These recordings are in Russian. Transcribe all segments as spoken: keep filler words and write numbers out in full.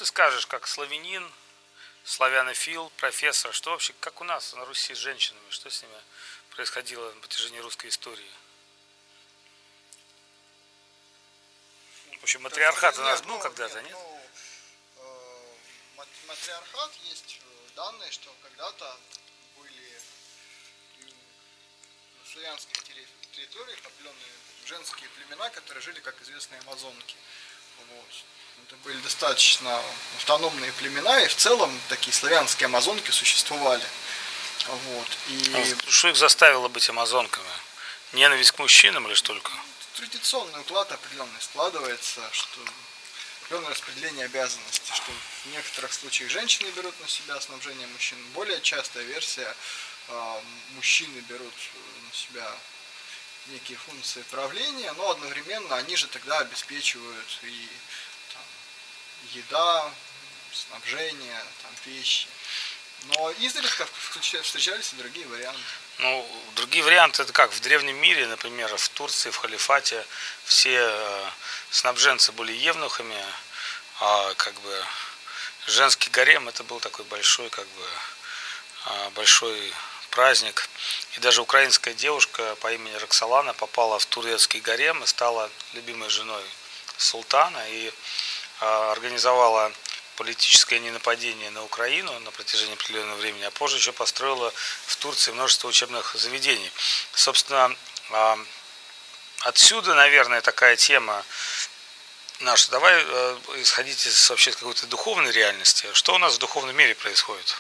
ты скажешь, как славянин, славянофил, профессор, что вообще, как у нас на Руси с женщинами, что с ними происходило на протяжении русской истории? В общем, матриархат у нас был когда-то, нет? Ну, э, матриархат есть данные, что когда-то были на славянских территориях определенные женские племена, которые жили, как известные амазонки. Вот. Это были достаточно автономные племена, и в целом такие славянские амазонки существовали. Вот. И... Что их заставило быть амазонками? Ненависть к мужчинам или что только? Традиционный уклад определенный складывается, что определенное распределение обязанностей, что в некоторых случаях женщины берут на себя снабжение мужчин. Более частая версия, мужчины берут на себя некие функции правления, но одновременно они же тогда обеспечивают и там, еда, снабжение, там, вещи. Но изредка встречались и другие варианты. Ну, другие варианты это как? В древнем мире, например, в Турции, в халифате, все э, снабженцы были евнухами, а как бы женский гарем это был такой большой, как бы, э, большой праздник. И даже украинская девушка по имени Роксолана попала в турецкий гарем и стала любимой женой султана и э, организовала политическое ненападение на Украину на протяжении определенного времени, а позже еще построила в Турции множество учебных заведений. Собственно, отсюда, наверное, такая тема наша. Давай исходить из вообще какой-то духовной реальности. Что у нас в духовном мире происходит?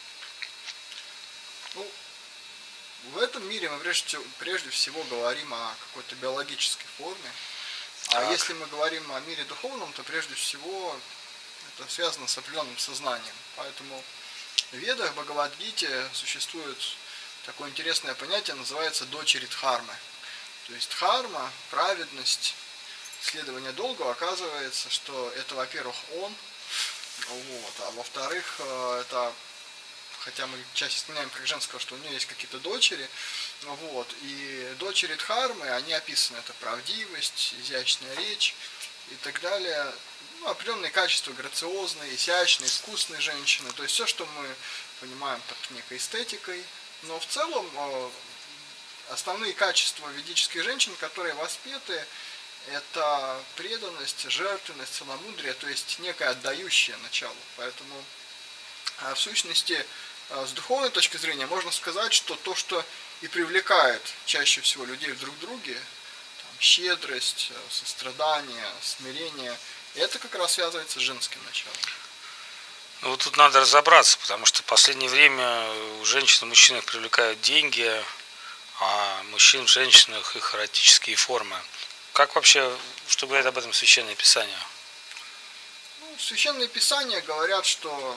Ну, в этом мире мы прежде, прежде всего говорим о какой-то биологической форме. А так. Если мы говорим о мире духовном, то прежде всего это связано с определенным сознанием. Поэтому в Ведах, Бхагавад-гите существует такое интересное понятие, называется дочери Дхармы. То есть Дхарма, праведность, следование долгу, оказывается, что это, во-первых, он, вот, а во-вторых, это, хотя мы чаще вспоминаем как женского, что у нее есть какие-то дочери, вот, и дочери Дхармы, они описаны, это правдивость, изящная речь и так далее. Ну, определенные качества грациозные, изящные, искусные женщины. То есть все, что мы понимаем под некой эстетикой. Но в целом основные качества ведических женщин, которые воспеты, это преданность, жертвенность, целомудрие, то есть некое отдающее началу. Поэтому в сущности с духовной точки зрения можно сказать, что то, что и привлекает чаще всего людей друг к друге, там, щедрость, сострадание, смирение, это как раз связывается с женским началом. Ну вот тут надо разобраться, потому что в последнее время у женщин и мужчин привлекают деньги, а мужчин в женщинах их эротические формы. Как вообще, что говорит об этом Священное Писание? Ну, Священные Писания говорят, что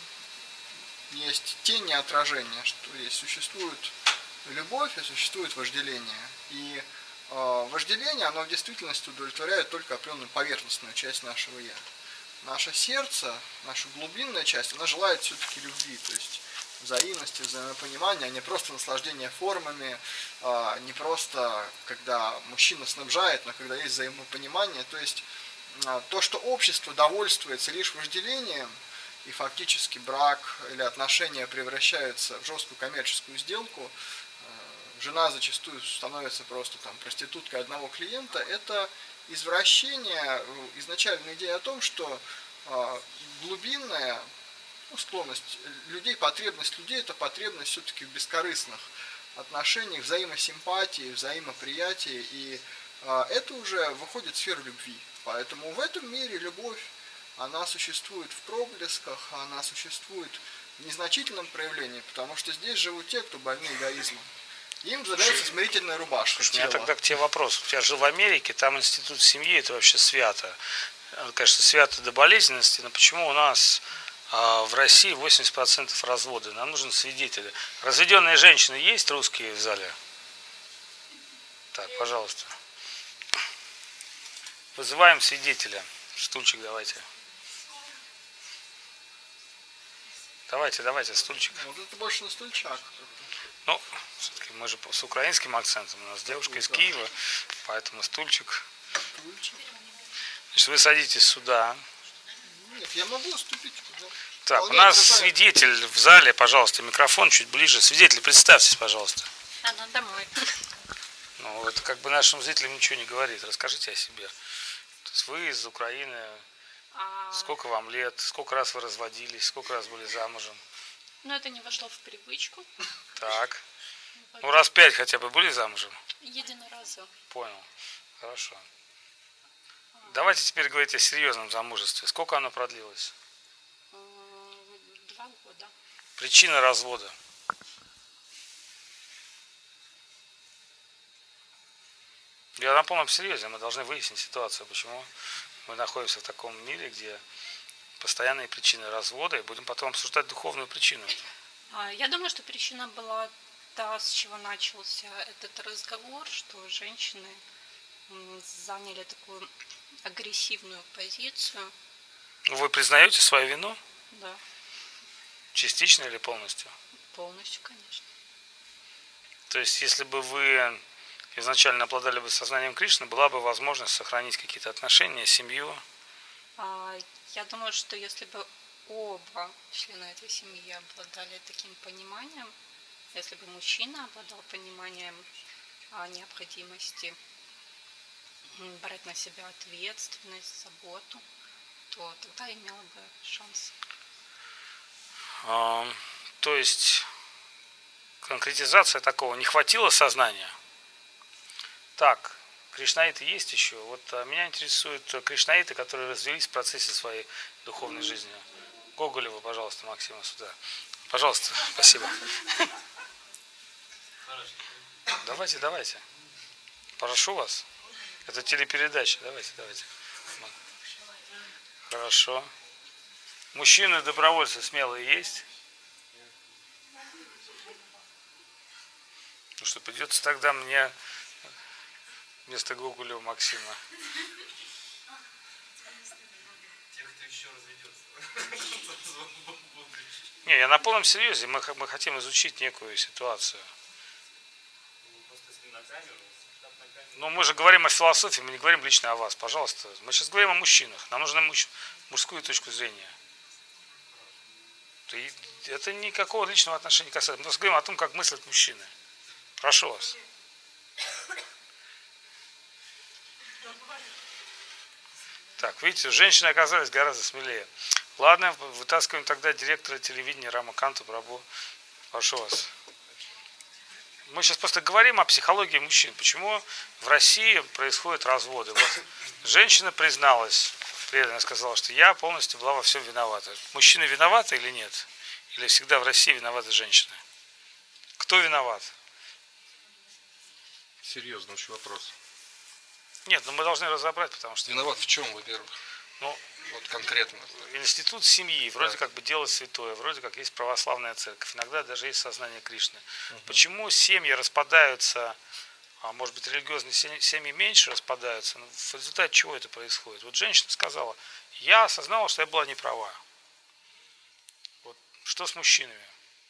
есть тень и отражение, что есть, существует любовь и существует вожделение. И вожделение, оно в действительности удовлетворяет только определенную поверхностную часть нашего «я». Наше сердце, наша глубинная часть, она желает все-таки любви, то есть взаимности, взаимопонимания, а не просто наслаждения формами, не просто когда мужчина снабжает, но когда есть взаимопонимание. То есть то, что общество довольствуется лишь вожделением, и фактически брак или отношения превращаются в жесткую коммерческую сделку, жена зачастую становится просто там проституткой одного клиента, это извращение изначальной идеи о том, что э, глубинная ну, склонность людей, потребность людей, это потребность все-таки в бескорыстных отношениях, взаимосимпатии, взаимоприятии, и э, это уже выходит в сферу любви. Поэтому в этом мире любовь, она существует в проблесках, она существует в незначительном проявлении, потому что здесь живут те, кто больны эгоизмом. Им задается смирительная рубашка. У меня тогда к тебе вопрос. У тебя жил в Америке, там институт семьи, это вообще свято. Конечно, свято до болезненности, но почему у нас а, в России восемьдесят процентов разводы? Нам нужен свидетель. Разведенные женщины есть русские в зале? Так, пожалуйста. Вызываем свидетеля. Стульчик давайте. Давайте, давайте, стульчик. Вот это больше на стульчак. Ну, все-таки мы же с украинским акцентом. У нас девушка из Киева, поэтому стульчик. Стульчик. Значит, вы садитесь сюда. Нет, я могу уступить. Да. Так, Вполне у нас отражает. свидетель в зале, пожалуйста, микрофон чуть ближе. Свидетель, представьтесь, пожалуйста. Она домой. Ну, это как бы нашим зрителям ничего не говорит. Расскажите о себе. То есть вы из Украины. А, Сколько вам лет? Сколько раз вы разводились? Сколько раз были замужем? ну, это не вошло в привычку. Так. Вот. Ну, раз пять хотя бы были замужем? Единоразово. Понял. Хорошо. Давайте теперь говорить о серьезном замужестве. Сколько оно продлилось? М, Два года. Причина развода. Я на полном серьезе. Мы должны выяснить ситуацию, почему мы находимся в таком мире, где постоянные причины развода, и будем потом обсуждать духовную причину. А, Я думаю, что причина была та, с чего начался этот разговор, что женщины м, заняли такую агрессивную позицию. Вы признаете свою вину? Да, Частично или полностью? полностью, конечно. То есть, если бы вы изначально обладали бы сознанием Кришны, была бы возможность сохранить какие-то отношения, семью. А, Я думаю, что если бы оба члена этой семьи обладали таким пониманием, если бы мужчина обладал пониманием о необходимости м, брать на себя ответственность, заботу, то тогда имела бы шанс. А, То есть, конкретизация такого, не хватило сознания. Так, кришнаиты есть еще. Вот а, меня интересуют кришнаиты, которые развились в процессе своей духовной жизни. Гоголева, пожалуйста, Максима, сюда. Пожалуйста, спасибо. Давайте, давайте. Прошу вас. Это телепередача. Давайте, давайте. Хорошо. Мужчины-добровольцы смелые есть? Ну что, придется тогда мне вместо Гоголева Максима. Тех, кто еще разведется. Не, я на полном серьезе. Мы, мы хотим изучить некую ситуацию. Просто с ним на камеру, штаб на камеру. Но мы же говорим о философии, мы не говорим лично о вас. Пожалуйста. Мы сейчас говорим о мужчинах. Нам нужно муж, мужскую точку зрения. Это никакого личного отношения не касается. Мы просто говорим о том, как мыслят мужчины. Прошу вас. Так, видите, женщины оказались гораздо смелее. Ладно, вытаскиваем тогда директора телевидения Рамаканту Прабху. Прошу вас. Мы сейчас просто говорим о психологии мужчин. Почему в России происходят разводы? Вот женщина призналась, преданно сказала, что я полностью была во всем виновата. Мужчины виноваты или нет? Или всегда в России виноваты женщины? Кто виноват? Серьезный очень вопрос. Нет, но мы должны разобрать, потому что... Виноват в чем, во-первых? Ну, Вот конкретно. институт семьи, вроде Да. как бы дело святое, вроде как есть православная церковь, иногда даже есть сознание Кришны. Угу. Почему семьи распадаются, а может быть религиозные семьи меньше распадаются, ну, в результате чего это происходит? Вот женщина сказала, я осознала, что я была не права. Вот что с мужчинами?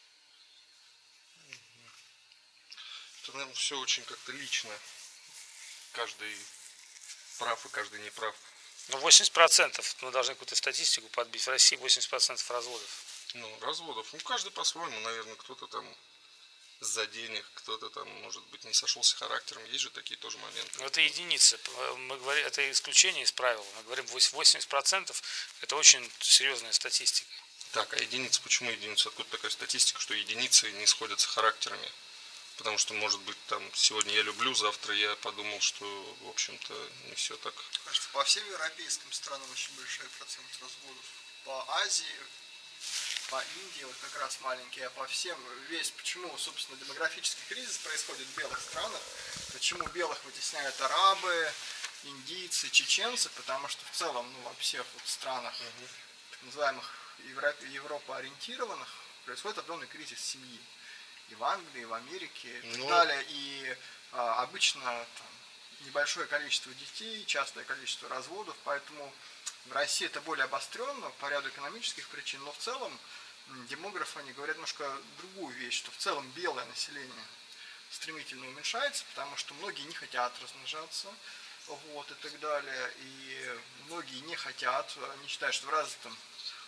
Это, наверное, все очень как-то лично. Каждый прав и каждый не прав. Ну, восемьдесят процентов, мы должны какую-то статистику подбить. В России восемьдесят процентов разводов. Ну, разводов. Ну, каждый по-своему, наверное, кто-то там за денег, кто-то там, может быть, не сошелся характером. Есть же такие тоже моменты. Но это единицы. Мы говорим, это исключение из правил. Мы говорим восемьдесят процентов, это очень серьезная статистика. Так, а единицы, почему единицы? Откуда такая статистика, что единицы не сходятся характерами? Потому что, может быть, там, сегодня я люблю, завтра я подумал, что, в общем-то, не все так. Кажется, по всем европейским странам очень большой процент разводов. По Азии, по Индии вот как раз маленький, а по всем весь, почему, собственно, демографический кризис происходит в белых странах, почему белых вытесняют арабы, индийцы, чеченцы, потому что в целом, ну, во всех вот странах, Угу. так называемых Европе, Европа ориентированных, происходит определенный кризис семьи. И в Англии, и в Америке, и так Ну, далее. И а, обычно там, небольшое количество детей, частое количество разводов, поэтому в России это более обостренно по ряду экономических причин, но в целом м, демографы они говорят немножко другую вещь, что в целом белое население стремительно уменьшается, потому что многие не хотят размножаться, вот, и так далее, и многие не хотят, они считают, что в развитом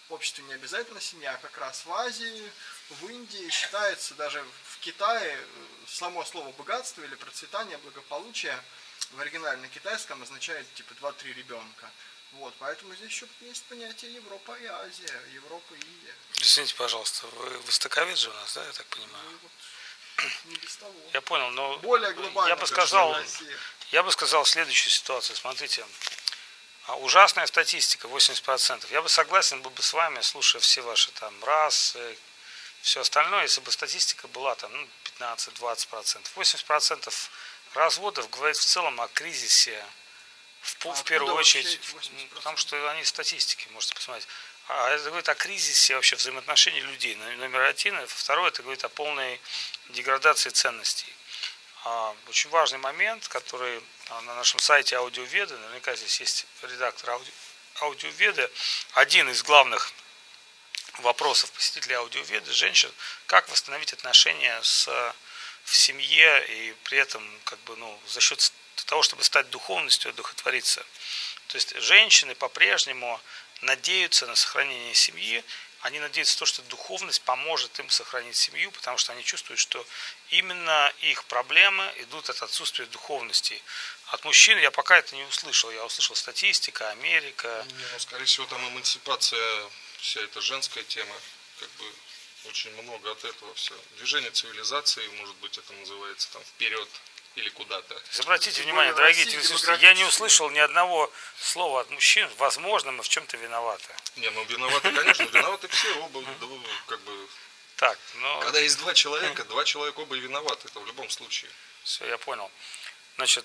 обществе не обязательно семья, а как раз в Азии, в Индии считается, даже в Китае само слово богатство или процветание, благополучие в оригинальном китайском означает типа два-три ребенка. Вот, поэтому здесь еще есть понятие Европа и Азия, Европа и Индия. Извините, пожалуйста, вы востоковед же у нас, да, я так понимаю? Ну, вот, не без того. Я понял, но более глобально, я бы сказал, Россия. я бы сказал следующую ситуацию. Смотрите, ужасная статистика, восемьдесят процентов. Я бы согласен был бы с вами, слушая все ваши там расы, все остальное, если бы статистика была там ну, пятнадцать-двадцать процентов. восемьдесят процентов разводов говорит в целом о кризисе, в, а в первую очередь, потому что они статистики, можете посмотреть. А это говорит о кризисе вообще взаимоотношений людей, номер один. И второе, это говорит о полной деградации ценностей. Очень важный момент, который на нашем сайте Аудиоведы, наверняка здесь есть редактор ауди, Аудиоведы, один из главных вопросов посетителей Аудиоведы, женщин, как восстановить отношения с, в семье и при этом как бы, ну, за счет того, чтобы стать духовностью, одухотвориться. То есть женщины по-прежнему надеются на сохранение семьи, они надеются на то, что духовность поможет им сохранить семью, потому что они чувствуют, что именно их проблемы идут от отсутствия духовности. От мужчин я пока это не услышал. Я услышал статистика, Америка. Не, ну, скорее всего, там эмансипация, вся эта женская тема, как бы очень много от этого все. Движение цивилизации, может быть, это называется там вперед или куда-то. Обратите внимание, дорогие телезрители, я не услышал ни одного слова от мужчин. Возможно, мы в чем-то виноваты. Не, ну виноваты, конечно, виноваты все оба, как бы. Так, но... Когда есть два человека, два человека оба и виноваты, это в любом случае. Все, я понял. Значит,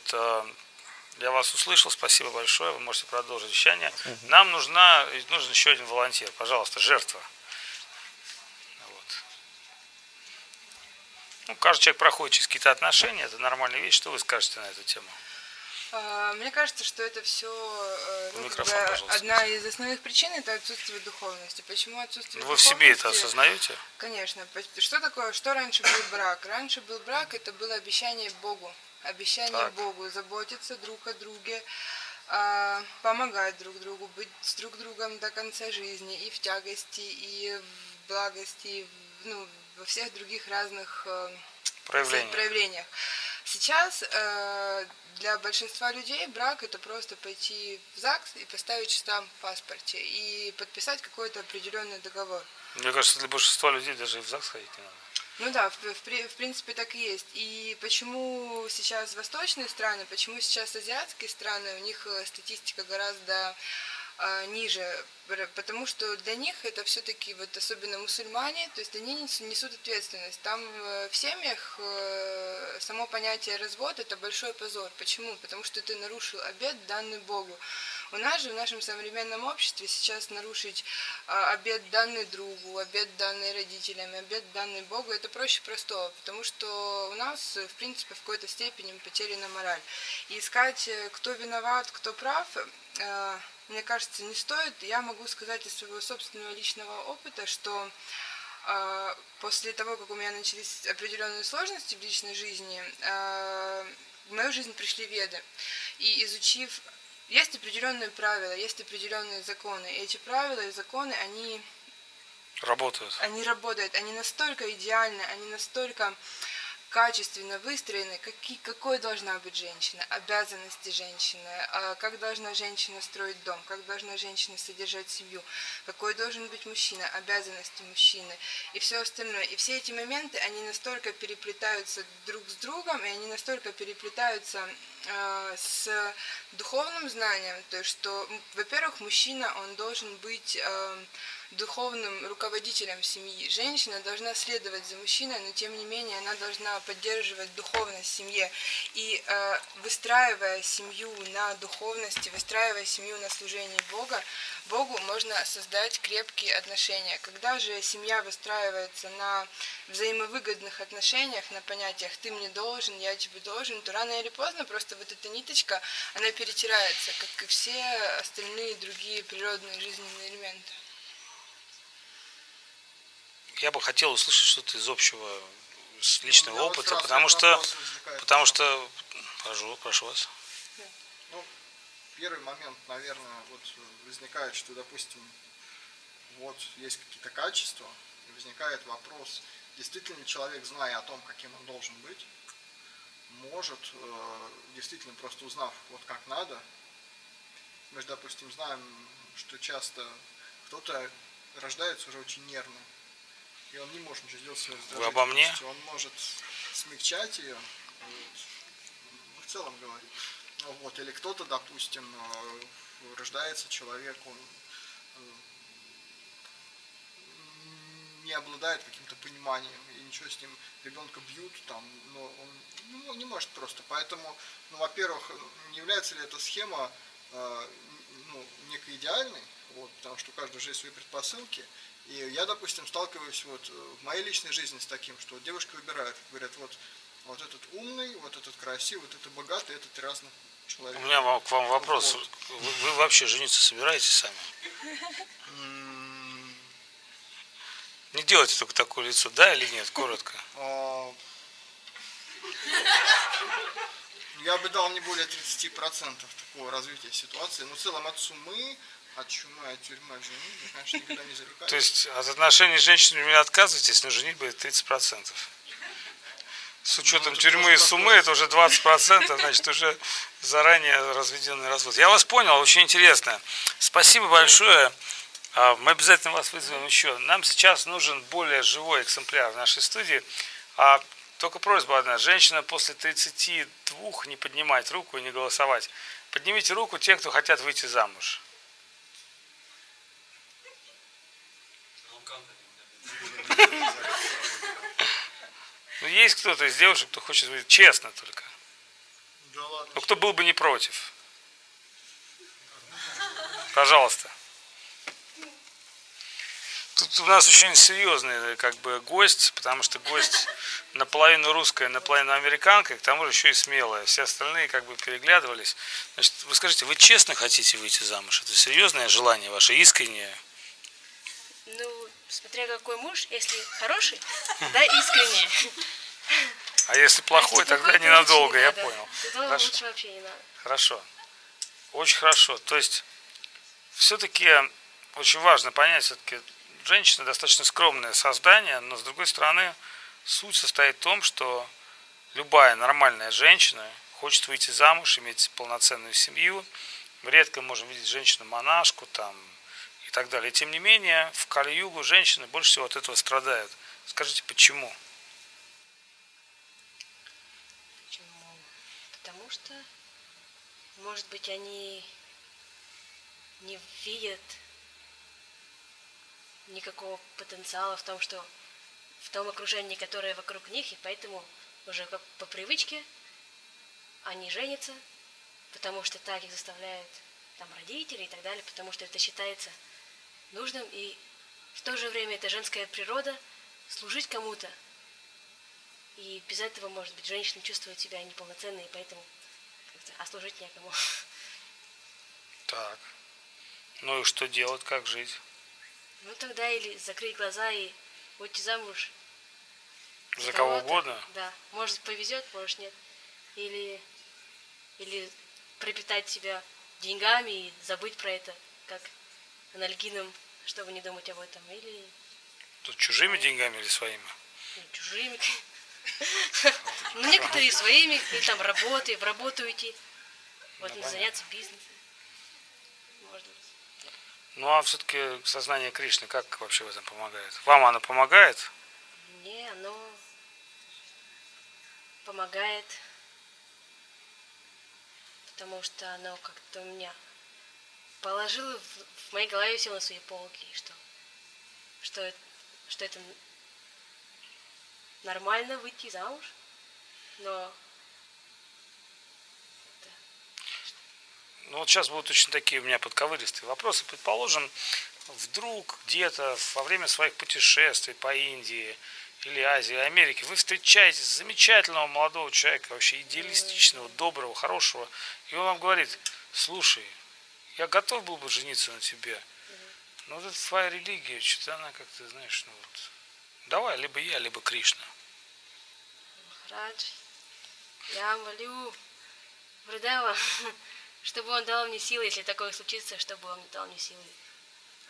я вас услышал, спасибо большое, вы можете продолжить вещание. Нам нужна, нужен еще один волонтер, пожалуйста, жертва. Ну, каждый человек проходит через какие-то отношения, это нормальная вещь. Что вы скажете на эту тему? Мне кажется, что это все ну, Микрофон, как бы, пожалуйста. Одна из основных причин – это отсутствие духовности. Почему отсутствие Вы духовности? в себе это осознаете? Конечно. Что такое, что раньше был брак? Раньше был брак, это было обещание Богу. Обещание так. Богу заботиться друг о друге, помогать друг другу, быть с друг другом до конца жизни и в тягости, и в благости, и в, ну, во всех других разных Проявления. проявлениях. Сейчас э, для большинства людей брак – это просто пойти в ЗАГС и поставить штамп в паспорте и подписать какой-то определенный договор. Мне кажется, для большинства людей даже и в ЗАГС ходить не надо. Ну да, в, в, в принципе так и есть. И почему сейчас восточные страны, почему сейчас азиатские страны, у них статистика гораздо э, ниже, потому что для них это все-таки, вот особенно мусульмане, то есть они несут ответственность. Там в семьях само понятие развод – это большой позор. Почему? Потому что ты нарушил обет, данный Богу. У нас же в нашем современном обществе сейчас нарушить а, обет, данный другу, обет, данный родителям, обет, данный Богу, это проще простого, потому что у нас, в принципе, в какой-то степени потеряна мораль. И искать, кто виноват, кто прав, э, мне кажется, не стоит. Я могу сказать из своего собственного личного опыта, что э, после того, как у меня начались определенные сложности в личной жизни, э, в мою жизнь пришли веды. И изучив... Есть определенные правила, есть определенные законы. И эти правила и законы, они работают. Они работают. Они настолько идеальны, они настолько качественно выстроены, какие, какой должна быть женщина, обязанности женщины, как должна женщина строить дом, как должна женщина содержать семью, какой должен быть мужчина, обязанности мужчины и все остальное. И все эти моменты, они настолько переплетаются друг с другом, и они настолько переплетаются э, с духовным знанием, то есть что, во-первых, мужчина, он должен быть э, духовным руководителем семьи. Женщина должна следовать за мужчиной, но тем не менее она должна поддерживать духовность в семье. И э, выстраивая семью на духовности, выстраивая семью на служении Бога, Богу можно создать крепкие отношения. Когда же семья выстраивается на взаимовыгодных отношениях, на понятиях «ты мне должен, я тебе должен», то рано или поздно просто вот эта ниточка, она перетирается, как и все остальные другие природные жизненные элементы. Я бы хотел услышать что-то из общего, с личного ну, опыта, вот потому что, потому что, прошу, прошу вас. Ну, первый момент, наверное, вот возникает, что, допустим, вот есть какие-то качества, и возникает вопрос, действительно ли человек, зная о том, каким он должен быть, может, действительно просто узнав вот как надо, мы же, допустим, знаем, что часто кто-то рождается уже очень нервным, и он не может ничего сделать с своей Вы обо мне? раздражительностью. Он может смягчать ее, вот, в целом говорю. Вот, или кто-то, допустим, рождается человек, он не обладает каким-то пониманием, и ничего с ним, ребенка бьют, там, но он ну, не может просто. Поэтому, ну, во-первых, не является ли эта схема э, ну, некой идеальной, вот, потому что у каждого же есть свои предпосылки. И я, допустим, сталкиваюсь вот в моей личной жизни с таким, что девушки выбирают, говорят, вот, вот этот умный, вот этот красивый, вот этот богатый, этот разный человек. У меня вам, к вам вопрос. Вот. Вы, вы вообще жениться собираетесь сами? Не делайте только такое лицо, да или нет, коротко. Я бы дал не более тридцати процентов такого развития ситуации. Но в целом от суммы, от чумы, от тюрьмы, от жены, я, конечно, никогда не зарекаюсь. То есть от отношений с женщинами вы отказываетесь, но женить будет тридцать процентов. С учетом ну, тюрьмы и суммы это уже двадцать процентов, значит уже заранее разведенный развод. Я вас понял, очень интересно. Спасибо большое. Мы обязательно вас вызовем еще. Нам сейчас нужен более живой экземпляр в нашей студии. А только просьба одна. Женщина после тридцати двух не поднимать руку и не голосовать. Поднимите руку те, кто хотят выйти замуж. Ну, есть кто-то из девушек, кто хочет выйти честно только. Да ладно. Ну, кто был бы не против. Пожалуйста. Тут у нас очень серьезный как бы гость, потому что гость наполовину русская, наполовину американка, и к тому же еще и смелая. Все остальные как бы переглядывались. Значит, вы скажите, вы честно хотите выйти замуж? Это серьезное желание ваше, искреннее? Ну, смотря какой муж, если хороший, да, искренне. А если плохой, а если тогда плохой, то ненадолго, не я надо. понял. Тогда Хорошо. лучше вообще не надо. Хорошо. Очень хорошо. То есть, все-таки очень важно понять, все-таки женщина достаточно скромное создание, но с другой стороны, суть состоит в том, что любая нормальная женщина хочет выйти замуж, иметь полноценную семью. Мы редко можем видеть женщину-монашку там и так далее. И тем не менее, в Кали-югу женщины больше всего от этого страдают. Скажите, почему? Почему? Потому что, может быть, они не видят никакого потенциала в том, что в том окружении, которое вокруг них, и поэтому уже как по привычке они женятся, потому что так их заставляют там родители и так далее, потому что это считается нужным, и в то же время это женская природа служить кому-то. И без этого, может быть, женщина чувствует себя неполноценной, и поэтому как-то, а служить некому. Так. Ну и что делать, как жить? Ну тогда или закрыть глаза и выйти замуж. За кого угодно? Да. Может повезет, может нет. Или, или пропитать себя деньгами и забыть про это, как анальгином, чтобы не думать об этом. Или Тут чужими деньгами или своими? ну, чужими. Ну, некоторые своими, или там работой, в работу идти. Вот заняться бизнесом. Может быть. Ну а все-таки сознание Кришны как вообще в этом помогает? Вам оно помогает? Мне оно помогает, потому что оно как-то у меня положило в, в моей голове все на свои полки, что, что, это, что это нормально выйти замуж, но Ну вот сейчас будут очень такие у меня подковыристые вопросы. Предположим, вдруг где-то во время своих путешествий по Индии или Азии, Америке вы встречаете замечательного молодого человека, вообще идеалистичного, доброго, хорошего, и он вам говорит: слушай, я готов был бы жениться на тебе, но вот это твоя религия, что-то она как-то, знаешь, ну вот, давай, либо я, либо Кришна. Радж, я молю Гурудева, чтобы он дал мне силы, если такое случится, чтобы он дал мне силы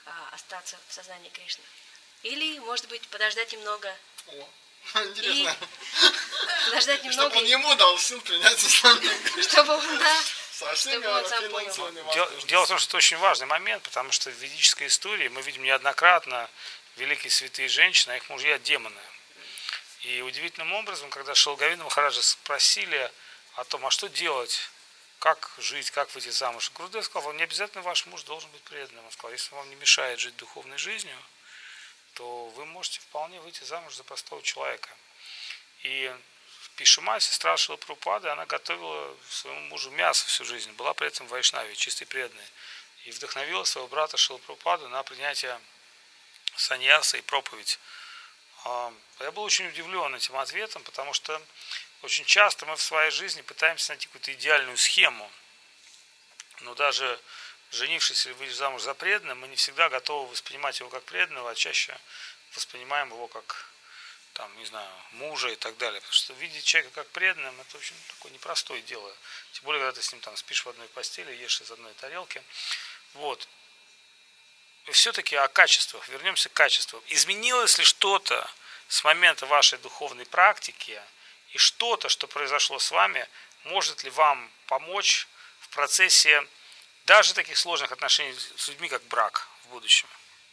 а, остаться в сознании Кришны. Или, может быть, подождать немного. О, интересно. Подождать немного. Чтобы он ему дал сил принять сознание Кришны. Чтобы он, да. Со всеми Чтобы он сам финансовыми Дело, возможностями. дело в том, что это очень важный момент, потому что в ведической истории мы видим неоднократно великие святые женщины, а их мужья демоны. И удивительным образом, когда Шилгавинда Махараджа спросили о том, а что делать, как жить, как выйти замуж, Гурудев сказал, вам не обязательно ваш муж должен быть преданным. Он сказал, если вам не мешает жить духовной жизнью, то вы можете вполне выйти замуж за простого человека. И Пишима, сестра Шрилы Прабхупады, она готовила своему мужу мясо всю жизнь, была при этом вайшнавой, чистой преданной. И вдохновила своего брата Шрилу Прабхупаду на принятие саньяса и проповедь. Я был очень удивлен этим ответом, потому что очень часто мы в своей жизни пытаемся найти какую-то идеальную схему, но даже женившись или выйдя замуж за преданным, мы не всегда готовы воспринимать его как преданного, а чаще воспринимаем его как, там, не знаю, мужа и так далее. Потому что видеть человека как преданным, это очень такое непростое дело. Тем более, когда ты с ним там спишь в одной постели, ешь из одной тарелки. Вот. И все-таки о качествах. Вернемся к качествам. Изменилось ли что-то с момента вашей духовной практики, и что-то, что произошло с вами, может ли вам помочь в процессе даже таких сложных отношений с людьми, как брак в будущем?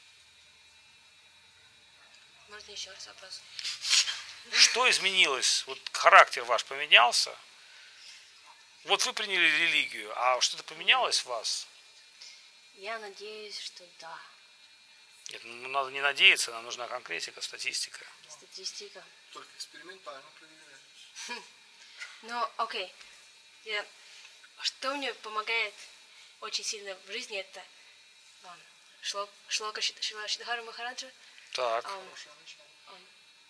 Можно еще раз вопрос? Что изменилось? Вот характер ваш поменялся? Вот вы приняли религию, а что-то поменялось в вас? Я надеюсь, что да. Нет, ну, надо не надеяться, нам нужна конкретика, статистика. Статистика. Только экспериментально проверяется. Ну, окей. Я... Что мне помогает очень сильно в жизни, это um, шло, шлока Шрила Шридхара Махараджа. Так. Um, um,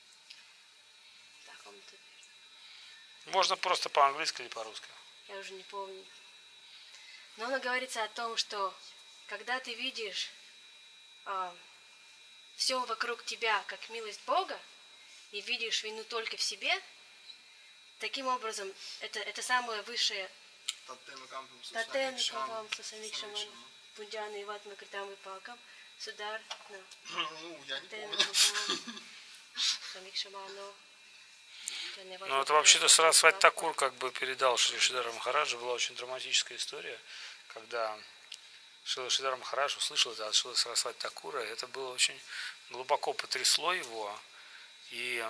так, он тут... Можно просто по-английски или по-русски. Я уже не помню. Но оно говорится о том, что когда ты видишь uh, все вокруг тебя как милость Бога, и видишь вину только в себе, таким образом, это, это самое высшее Татен Кавам Сасамикшаман Пунджаны Иватма Критам Випакам Судар Ну, я не Татен помню. Кавам Самикшамано. Ну, это вообще-то Сарасвати Такур как бы передал Шри Шридхара Махараджа. Была очень драматическая история, когда Шрила Шридхар Махарадж услышал это от Шрила Сарасвати Такура. Это было очень глубоко потрясло его. И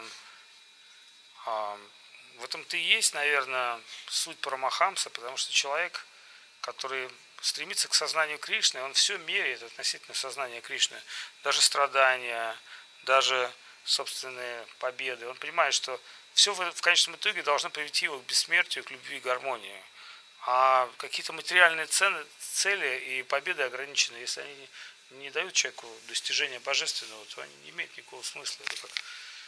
а, в этом-то и есть, наверное, суть Парамахамса, потому что человек, который стремится к сознанию Кришны, он все меряет относительно сознания Кришны. Даже страдания, даже собственные победы. Он понимает, что все в, в конечном итоге должно привести его к бессмертию, к любви и гармонии. А какие-то материальные цены, цели и победы ограничены. Если они не, не дают человеку достижения божественного, то они не имеют никакого смысла. Это как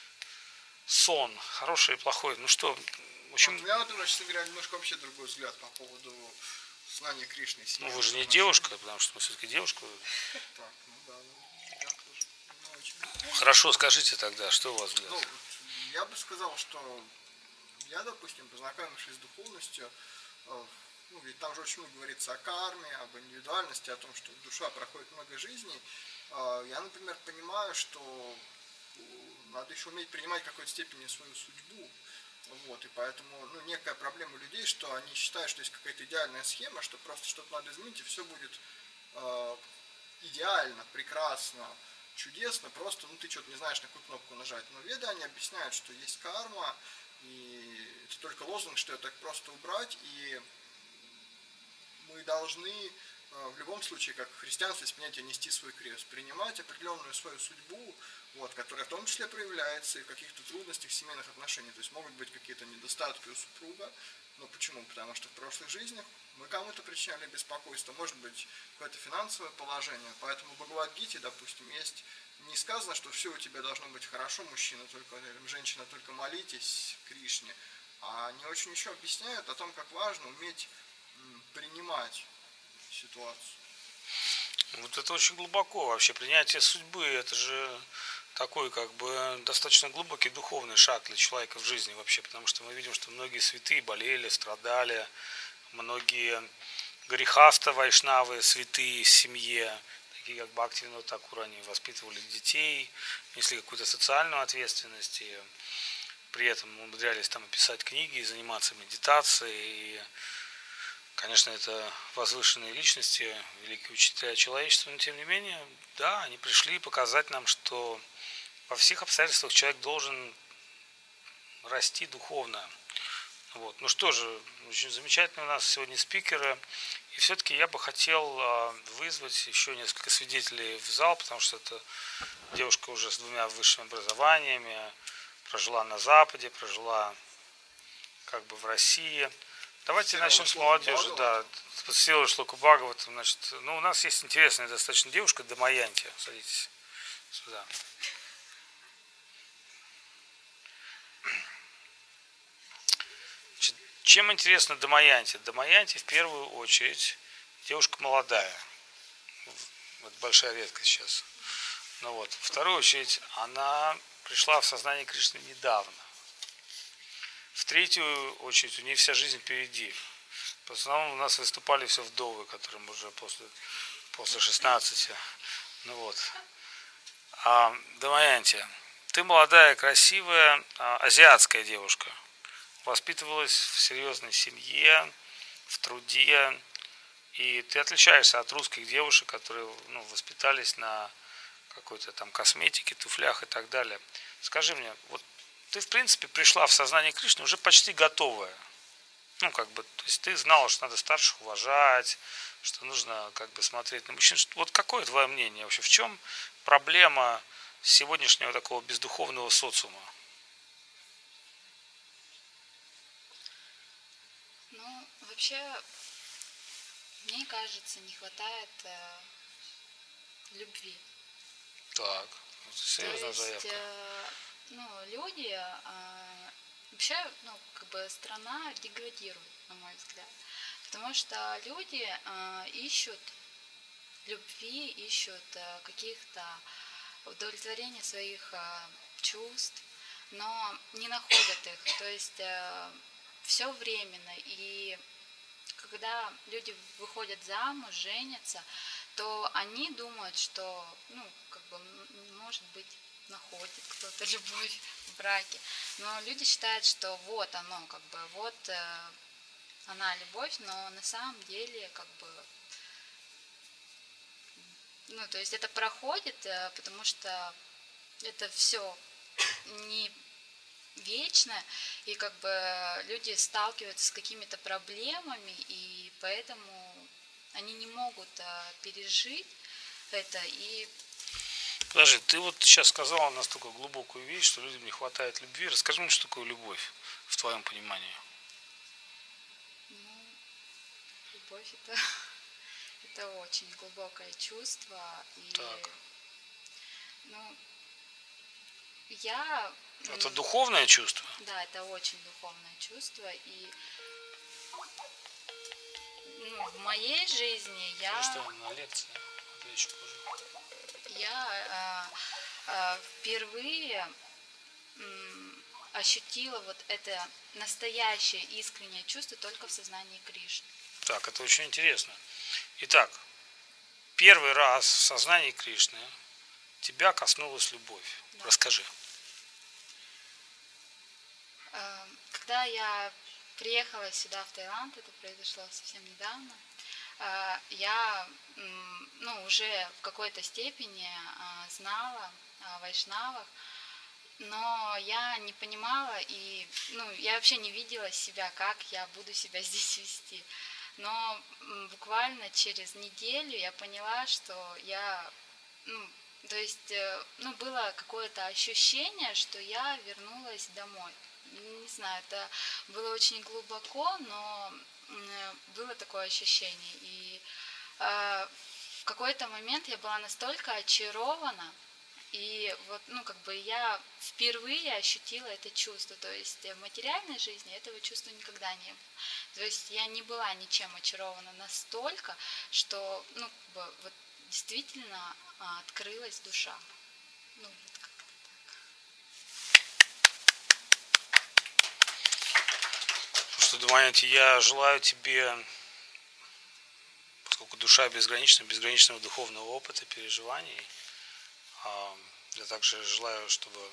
сон, хороший и плохой. Ну что, в общем... Вот, у меня, например, честно говоря, немножко вообще другой взгляд по поводу знания Кришны. Ну вы же не девушка, потому что мы все-таки девушку. Так, ну да, ну, я тоже не очень. Хорошо, скажите тогда, что у вас взгляд? Ну, я бы сказал, что я, допустим, познакомившись с духовностью, ну, ведь там же очень много говорится о карме, об индивидуальности, о том, что душа проходит много жизней. Я, например, понимаю, что надо еще уметь принимать в какой-то степени свою судьбу. Вот, и поэтому, ну, некая проблема людей, что они считают, что есть какая-то идеальная схема, что просто что-то надо изменить, и все будет э, идеально, прекрасно, чудесно, просто, ну, ты что-то не знаешь, на какую кнопку нажать. Но веды, они объясняют, что есть карма, и это только лозунг, что ее так просто убрать, и мы должны в любом случае, как в христианстве, есть понятие нести свой крест, принимать определенную свою судьбу, вот, которая в том числе проявляется и в каких-то трудностях семейных отношений. То есть могут быть какие-то недостатки у супруга. Но почему? Потому что в прошлых жизнях мы кому-то причиняли беспокойство, может быть, какое-то финансовое положение. Поэтому в Бхагавад-гите, допустим, есть не сказано, что все у тебя должно быть хорошо, мужчина, только женщина, только молитесь Кришне. А они очень еще объясняют о том, как важно уметь принимать ситуацию. Вот это очень глубоко вообще. Принятие судьбы, это же такой как бы достаточно глубокий духовный шаг для человека в жизни вообще, потому что мы видим, что многие святые болели, страдали, многие грехаста вайшнавы, святые в семье, такие как бы активного такура, они воспитывали детей, несли какую-то социальную ответственность, и при этом умудрялись там писать книги, и заниматься медитацией. И, конечно, это возвышенные личности, великие учителя человечества, но тем не менее, да, они пришли показать нам, что во всех обстоятельствах человек должен расти духовно. Вот. Ну что же, очень замечательные у нас сегодня спикеры. И все-таки я бы хотел вызвать еще несколько свидетелей в зал, потому что это девушка уже с двумя высшими образованиями, прожила на Западе, прожила как бы в России. Давайте Сила начнем с Шлоку молодежи. Бхагавата. Да, Сила Шлоку Бхагавата. Значит, ну, у нас есть интересная достаточно девушка, Дамаянти. Садитесь сюда. Значит, чем интересна Дамаянти? Дамаянти в первую очередь девушка молодая. Это большая редкость сейчас. Ну вот. В вторую очередь она пришла в сознание Кришны недавно. В третью очередь у нее вся жизнь впереди. В основном у нас выступали все вдовы, которым уже после, после шестнадцати. Ну вот. А, Дамаянти, ты молодая, красивая, а, азиатская девушка. Воспитывалась в серьезной семье, в труде. И ты отличаешься от русских девушек, которые ну, воспитались на какой-то там косметике, туфлях и так далее. Скажи мне, вот ты в принципе пришла в сознание Кришны уже почти готовая. Ну, как бы, то есть ты знала, что надо старших уважать, что нужно как бы смотреть на мужчин. Вот какое твое мнение вообще? В чем проблема сегодняшнего такого бездуховного социума? Ну, вообще, мне кажется, не хватает э, любви. Так, серьезная То есть, заявка. э, ну, люди, э, вообще, ну, как бы страна деградирует, на мой взгляд. Потому что люди э, ищут любви, ищут э, каких-то удовлетворения своих э, чувств, но не находят их. То есть э, все временно. И когда люди выходят замуж, женятся, то они думают, что, ну, как бы, может быть, находит кто-то любовь в браке. Но люди считают, что вот оно, как бы, вот э, она любовь, но на самом деле, как бы, ну, то есть это проходит, э, потому что это все не вечно, и как бы люди сталкиваются с какими-то проблемами, и поэтому они не могут а, пережить это. И Подожди, ты вот сейчас сказала настолько глубокую вещь, что людям не хватает любви. Расскажи мне, что такое любовь в твоем понимании. ну, любовь это, это очень глубокое чувство. И Так. ну, я Это м, духовное чувство? да, это очень духовное чувство, и ну, в моей жизни я Просто на лекции. Отвечу позже. я а, а, впервые м, ощутила вот это настоящее искреннее чувство только в сознании Кришны. Так, это очень интересно. Итак, первый раз в сознании Кришны тебя коснулась любовь. Да. Расскажи. А, Когда я приехала сюда, в Таиланд, это произошло совсем недавно, а, я м, ну, уже в какой-то степени а, знала о вайшнавах, но я не понимала и ну, я вообще не видела себя, как я буду себя здесь вести. Но м, буквально через неделю я поняла, что я, ну, то есть, э, ну, было какое-то ощущение, что я вернулась домой. Не знаю, это было очень глубоко, но м, было такое ощущение. И э, в какой-то момент я была настолько очарована, и вот, ну, как бы я впервые ощутила это чувство. То есть в материальной жизни этого чувства никогда не было. То есть я не была ничем очарована настолько, что, ну, как бы, вот действительно а, открылась душа. Ну, вот как-то Что, думаете, я желаю тебе, поскольку душа безгранична, безграничного духовного опыта, переживаний. Я также желаю, чтобы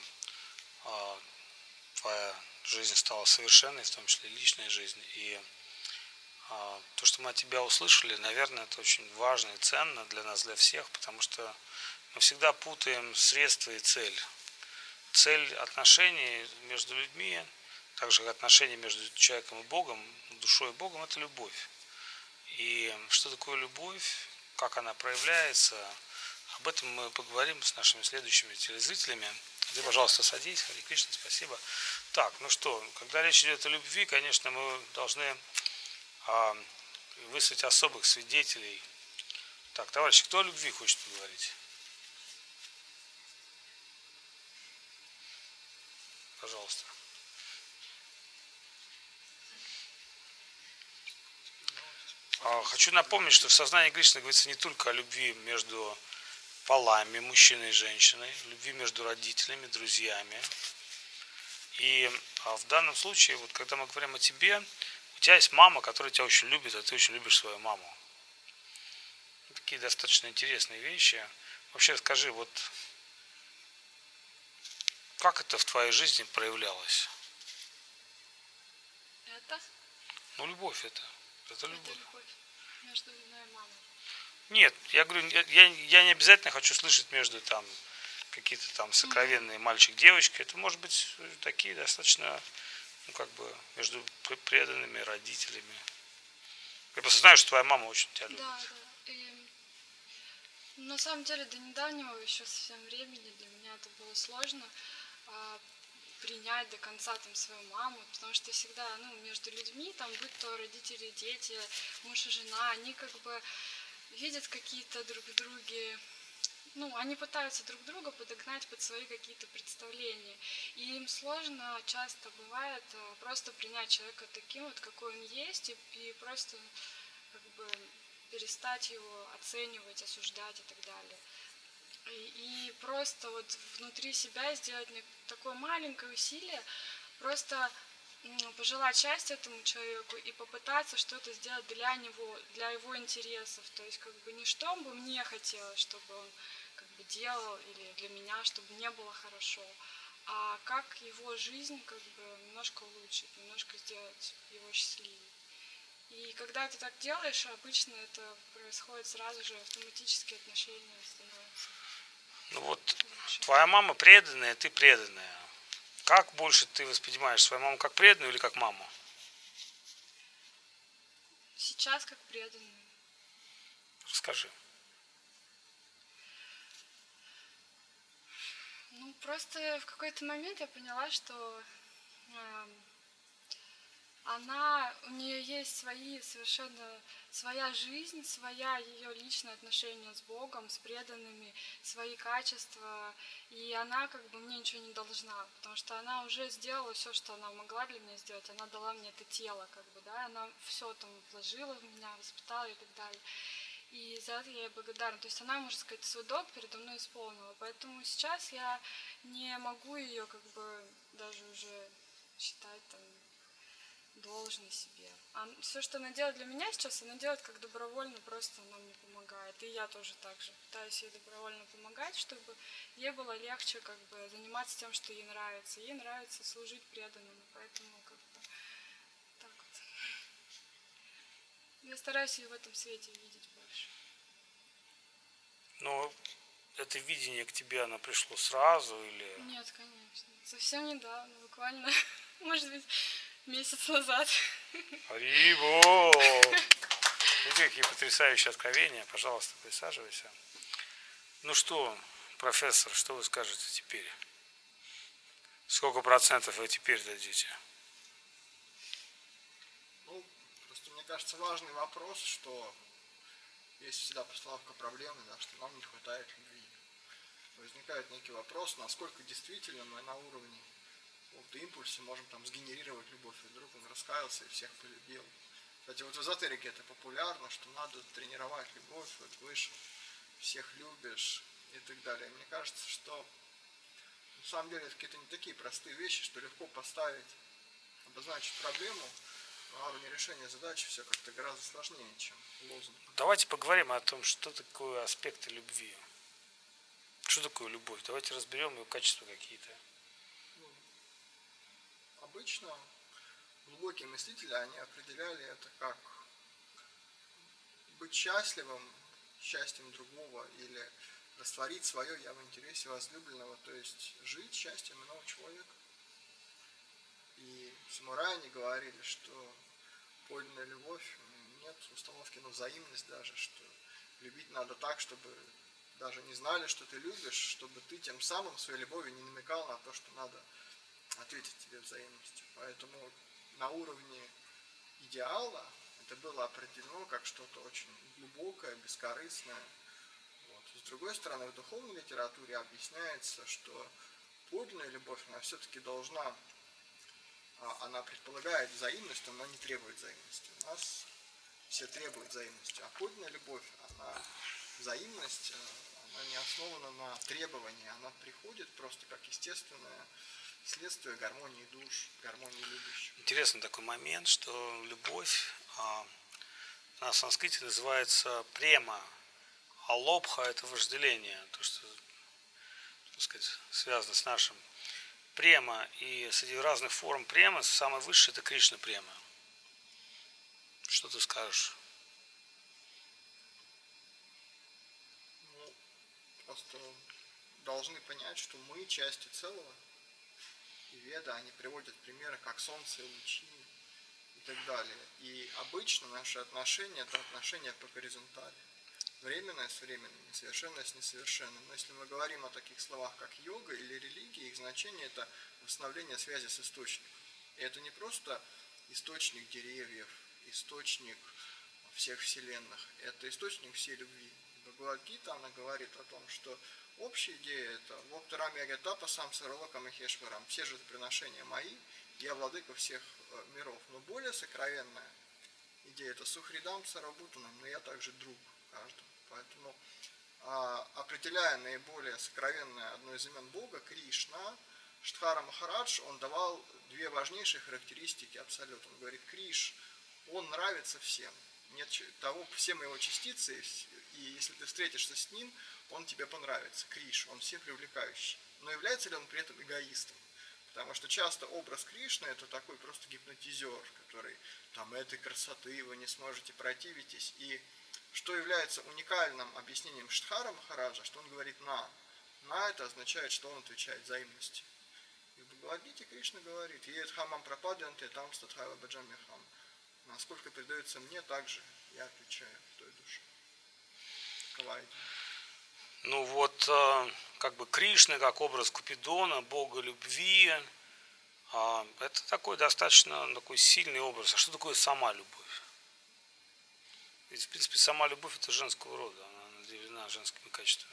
твоя жизнь стала совершенной, в том числе личная жизнь. И то, что мы от тебя услышали, наверное, это очень важно и ценно для нас, для всех, потому что мы всегда путаем средства и цель. Цель отношений между людьми, так же как отношения между человеком и Богом, душой и Богом, это любовь. И что такое любовь, как она проявляется, об этом мы поговорим с нашими следующими телезрителями. Ты, пожалуйста, садись. Харе Кришна, спасибо. Так, ну что, когда речь идет о любви, конечно, мы должны а, выслать особых свидетелей. Так, товарищи, кто о любви хочет поговорить? Пожалуйста. Хочу напомнить, что в сознании Кришны говорится не только о любви между полами, мужчиной и женщиной, любви между родителями, друзьями. И в данном случае, вот когда мы говорим о тебе, у тебя есть мама, которая тебя очень любит, а ты очень любишь свою маму. Такие достаточно интересные вещи. Вообще скажи, вот как это в твоей жизни проявлялось? Это? Ну, любовь это. Это любовь. Это любовь между мной и мамой. Нет, я говорю, я, я не обязательно хочу слышать между там какие-то там сокровенные мальчик-девочка. Это может быть такие достаточно, ну, как бы, между преданными родителями. Я просто знаю, что твоя мама очень тебя любит. Да, да. И на самом деле до недавнего еще совсем времени для меня это было сложно а, принять до конца там свою маму, потому что всегда, ну, между людьми, там, будь то родители, дети, муж и жена, они как бы видят какие-то друг в друге, ну, они пытаются друг друга подогнать под свои какие-то представления. И им сложно, часто бывает, просто принять человека таким вот, какой он есть, и, и просто как бы перестать его оценивать, осуждать и так далее. И, и просто вот внутри себя сделать такое маленькое усилие, просто пожелать счастья этому человеку и попытаться что-то сделать для него, для его интересов. То есть как бы не что бы мне хотелось, чтобы он как бы делал, или для меня, чтобы мне было хорошо, а как его жизнь как бы немножко улучшить, немножко сделать его счастливее. И когда ты так делаешь, обычно это происходит сразу же, автоматически отношения становятся. Ну вот, лучше. Твоя мама преданная, ты преданная. Как больше ты воспринимаешь свою маму, как преданную или как маму? Сейчас как преданную. Расскажи. Ну, просто в какой-то момент я поняла, что э, она, у нее есть свои совершенно, своя жизнь, своя ее личное отношение с Богом, с преданными, свои качества, и она как бы мне ничего не должна, потому что она уже сделала все, что она могла для меня сделать, она дала мне это тело, как бы, да, она все там вложила в меня, воспитала и так далее. И за это я ей благодарна. То есть она, можно сказать, свой долг передо мной исполнила. Поэтому сейчас я не могу ее как бы даже уже считать там должной себе. А все, что она делает для меня сейчас, она делает как добровольно, просто она мне помогает. И я тоже так же пытаюсь ей добровольно помогать, чтобы ей было легче как бы заниматься тем, что ей нравится. Ей нравится служить преданным, поэтому как-то так вот. Я стараюсь ее в этом свете видеть больше. Ну, это видение к тебе, оно пришло сразу или... Нет, конечно. Совсем недавно, буквально, может быть, месяц назад. Арибо! Видите, какие потрясающие откровения. Пожалуйста, присаживайся. Ну что, профессор, что вы скажете теперь? Сколько процентов вы теперь дадите? Ну, просто мне кажется важный вопрос, что есть всегда постановка проблемы, да, что нам не хватает любви. Возникает некий вопрос, насколько действительно мы на уровне какого-то импульса можем там сгенерировать любовь, и вдруг он раскаялся и всех полюбил. Кстати, вот в эзотерике это популярно, что надо тренировать любовь, вот выше, всех любишь и так далее. Мне кажется, что на самом деле это какие-то не такие простые вещи, что легко поставить, обозначить проблему, на уровне решения задачи все как-то гораздо сложнее, чем лозунг. Давайте поговорим о том, что такое аспекты любви. Что такое любовь? Давайте разберем ее качества какие-то. Ну, обычно глубокие мыслители, они определяли это как быть счастливым, счастьем другого, или растворить свое я в интересе возлюбленного, то есть жить счастьем иного человека. И самураи они говорили, что подлинная любовь, нет установки на взаимность даже, что любить надо так, чтобы даже не знали, что ты любишь, чтобы ты тем самым своей любовью не намекал на то, что надо ответить тебе взаимностью. Поэтому на уровне идеала это было определено как что-то очень глубокое, бескорыстное. Вот. С другой стороны, в духовной литературе объясняется, что подлинная любовь, она все-таки должна, она предполагает взаимность, но она не требует взаимности. У нас все требуют взаимности, а подлинная любовь, она взаимность, она не основана на требовании, она приходит просто как естественное следствие гармонии душ, гармонии любящих. Интересный такой момент, что любовь а, на санскрите называется према, а лобха это вожделение, то, что, так сказать, связано с нашим према, и среди разных форм према самый высший это Кришна према. Что ты скажешь? Ну, просто должны понять, что мы части целого. И Веда, они приводят примеры, как солнце и лучи и так далее. И обычно наши отношения – это отношения по горизонтали. Временное с временным, несовершенное с несовершенным. Но если мы говорим о таких словах, как йога или религия, их значение – это восстановление связи с источником. И это не просто источник деревьев, источник всех вселенных, это источник всей любви. Бхагавад-гита, она говорит о том, что общая идея это «Воктарами агатапа сам саралокам и хешварам». Все жертвоприношения мои, я владыка всех миров. Но более сокровенная идея это «Сухридам сарабутанам», но я также друг каждому. Поэтому, а, определяя наиболее сокровенное одно из имен Бога, Кришна, Штхара Махарадж, он давал две важнейшие характеристики абсолютно. Он говорит, Криш, он нравится всем. Нет того, все мы его частицы, и если ты встретишься с ним, он тебе понравится. Криш, он всем привлекающий. Но является ли он при этом эгоистом? Потому что часто образ Кришны это такой просто гипнотизер, который там этой красоты вы не сможете противитесь. И что является уникальным объяснением Штхара Махараджа, что он говорит на. На это означает, что он отвечает взаимности. И в Бхагавад-гите Кришна говорит, «Едхамам прападанте там статхайва баджамихам». Насколько передается мне, также я отвечаю в той душе. Кавайди. Ну вот, как бы Кришна, как образ Купидона, бога любви, это такой достаточно такой сильный образ. А что такое сама любовь? Ведь, в принципе, сама любовь это женского рода, она наделена женскими качествами.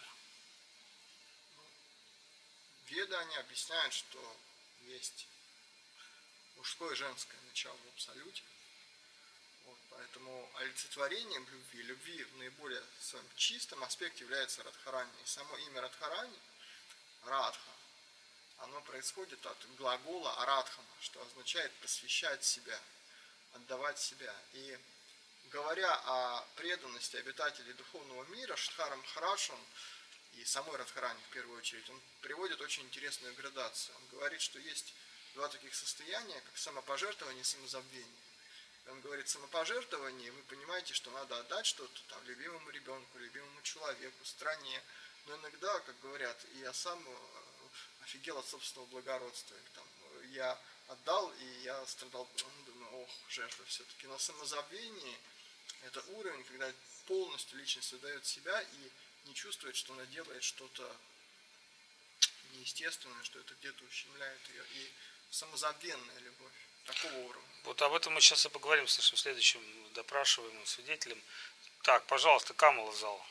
Веды, они объясняют, что есть мужское и женское начало в абсолюте. Вот, поэтому олицетворением любви, любви в наиболее своем чистом аспекте является Радхарани. И само имя Радхарани, Радха, оно происходит от глагола Арадхана, что означает посвящать себя, отдавать себя. И говоря о преданности обитателей духовного мира, Штхара Махарадж, он и самой Радхарани в первую очередь, он приводит очень интересную градацию. Он говорит, что есть два таких состояния, как самопожертвование и самозабвение. Он говорит, самопожертвование, вы понимаете, что надо отдать что-то там любимому ребенку, любимому человеку, стране. Но иногда, как говорят, и я сам офигел от собственного благородства. Там, я отдал, и я страдал, думаю, ох, жертва все-таки. Но самозабвение – это уровень, когда полностью личность выдает себя и не чувствует, что она делает что-то неестественное, что это где-то ущемляет ее. И самозабвенная любовь такого уровня. Вот об этом мы сейчас и поговорим с нашим следующим допрашиваемым свидетелем. Так, пожалуйста, Камала в зал.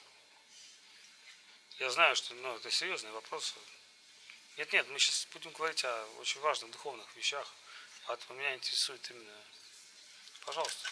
Я знаю, что ну, это серьезный вопрос. Нет, нет, мы сейчас будем говорить о очень важных духовных вещах. Поэтому меня интересует именно... Пожалуйста.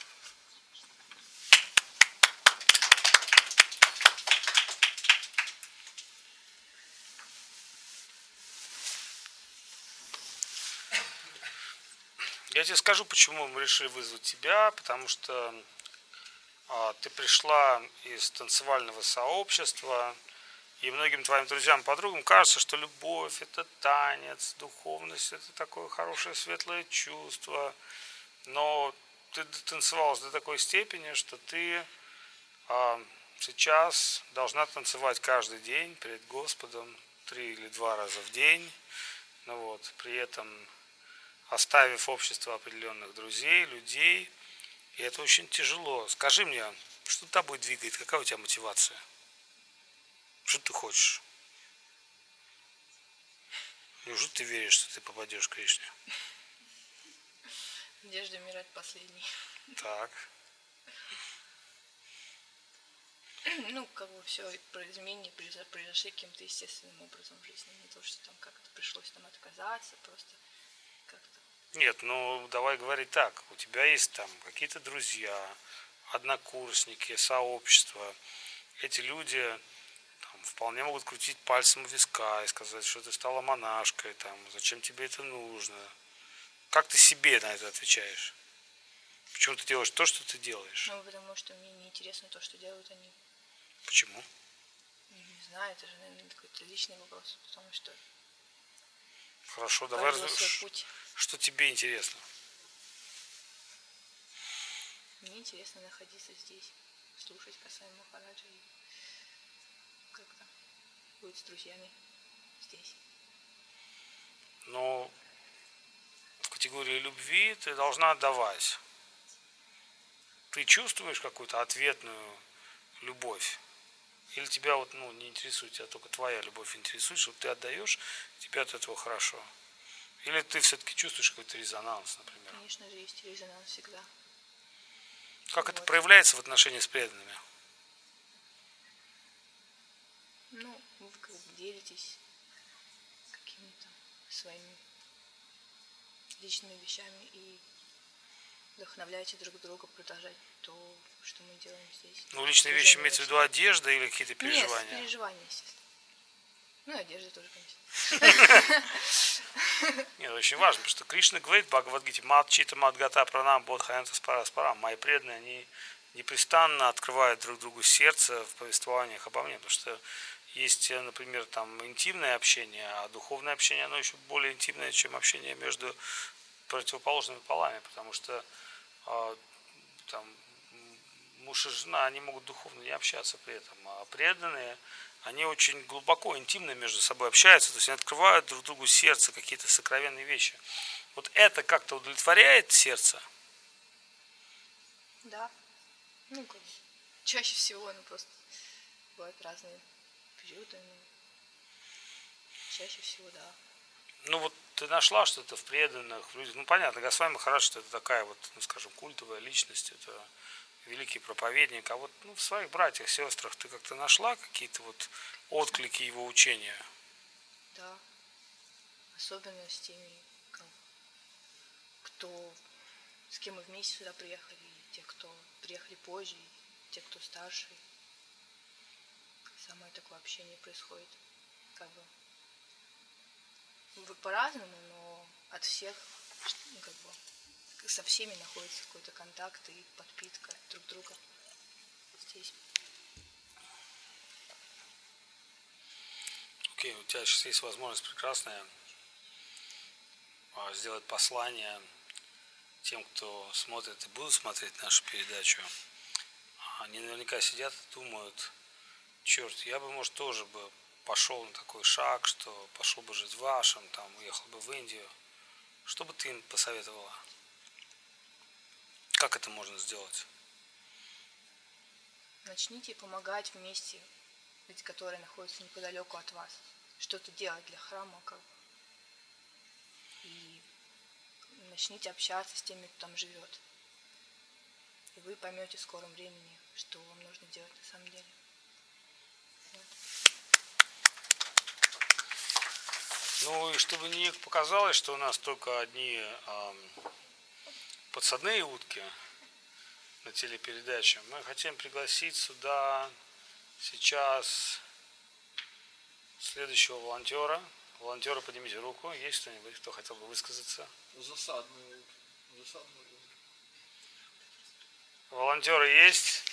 Я тебе скажу, почему мы решили вызвать тебя, потому что а, ты пришла из танцевального сообщества, и многим твоим друзьям, подругам кажется, что любовь – это танец, духовность – это такое хорошее светлое чувство. Но ты танцевалась до такой степени, что ты а, сейчас должна танцевать каждый день перед Господом три или два раза в день. Ну вот, при этом оставив общество определенных друзей, людей. И это очень тяжело. Скажи мне, что тобой двигает, какая у тебя мотивация? Что ты хочешь? Неужели ты веришь, что ты попадешь к Кришне? Надежда умирает последней. Так. Ну, как бы все изменения произошли каким-то естественным образом в жизни. Не то, что там как-то пришлось там отказаться, просто как-то. Нет, ну давай говорить так. У тебя есть там какие-то друзья, однокурсники, сообщества. Эти люди там, вполне могут крутить пальцем у виска и сказать, что ты стала монашкой, там, зачем тебе это нужно. Как ты себе на это отвечаешь? Почему ты делаешь то, что ты делаешь? Ну, потому что мне не интересно то, что делают они. Почему? Не знаю, это же, наверное, какой-то личный вопрос, потому что Хорошо, давай каждого свой раз... путь. Что тебе интересно? Мне интересно находиться здесь, слушать Касай Махараджа и как-то быть с друзьями здесь. Но в категории любви ты должна отдавать. Ты чувствуешь какую-то ответную любовь? Или тебя вот, ну, не интересует, тебя только твоя любовь интересует, что ты отдаешь, тебе от этого хорошо? Или ты все-таки чувствуешь какой-то резонанс, например? Конечно же, есть резонанс всегда. Как это Вот. проявляется в отношении с преданными? Ну, вы как бы делитесь какими-то своими личными вещами и вдохновляете друг друга продолжать то, что мы делаем здесь. Ну, личные Служение вещи имеется в виду всем. одежда или какие-то переживания? Нет, переживания, естественно. Ну, и одежда тоже, конечно. Нет, очень важно, потому что Кришна говорит в Бхагавад-гите: «Мат чита мат гата пранам бодхаянта спара спарам». Мои преданные, они непрестанно открывают друг другу сердце в повествованиях обо мне, потому что есть, например, там интимное общение, а духовное общение, оно еще более интимное, чем общение между противоположными полами, потому что а, там муж и жена, они могут духовно не общаться при этом, а преданные, они очень глубоко, интимно между собой общаются, то есть они открывают друг другу сердце, какие-то сокровенные вещи. Вот это как-то удовлетворяет сердце? Да. Ну, как бы, чаще всего, ну, просто бывают разные периоды, но чаще всего, да. Ну вот ты нашла что-то в преданных, в людях. Ну понятно, Госвами Махарадж, что это такая вот, ну скажем, культовая личность, это великий проповедник. А вот ну, в своих братьях, сестрах ты как-то нашла какие-то вот отклики его учения? Да. Особенно с теми, кто, с кем мы вместе сюда приехали, и те, кто приехали позже, и те, кто старше. Самое такое общение происходит, как бы, по-разному, но от всех, ну, как бы, со всеми находится какой-то контакт и подпитка друг друга здесь. Окей, у тебя сейчас есть возможность прекрасная сделать послание тем, кто смотрит и будут смотреть нашу передачу. Они наверняка сидят и думают: черт, я бы, может, тоже бы пошел на такой шаг, что пошел бы жить в Ашрам, там, уехал бы в Индию. Что бы ты им посоветовала? Как это можно сделать? Начните помогать вместе, люди, которые находятся неподалеку от вас. Что-то делать для храма, как бы. И начните общаться с теми, кто там живет. И вы поймете в скором времени, что вам нужно делать на самом деле. Вот. Ну и чтобы не показалось, что у нас только одни э, подсадные утки на телепередаче, мы хотим пригласить сюда сейчас следующего волонтера. Волонтеры, поднимите руку. Есть кто-нибудь, кто хотел бы высказаться? Засадные утки. засадную. Волонтеры есть?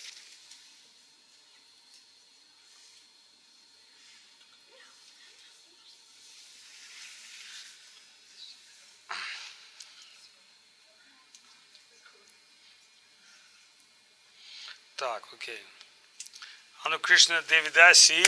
Так, окей. Ану Кришна Девидаси.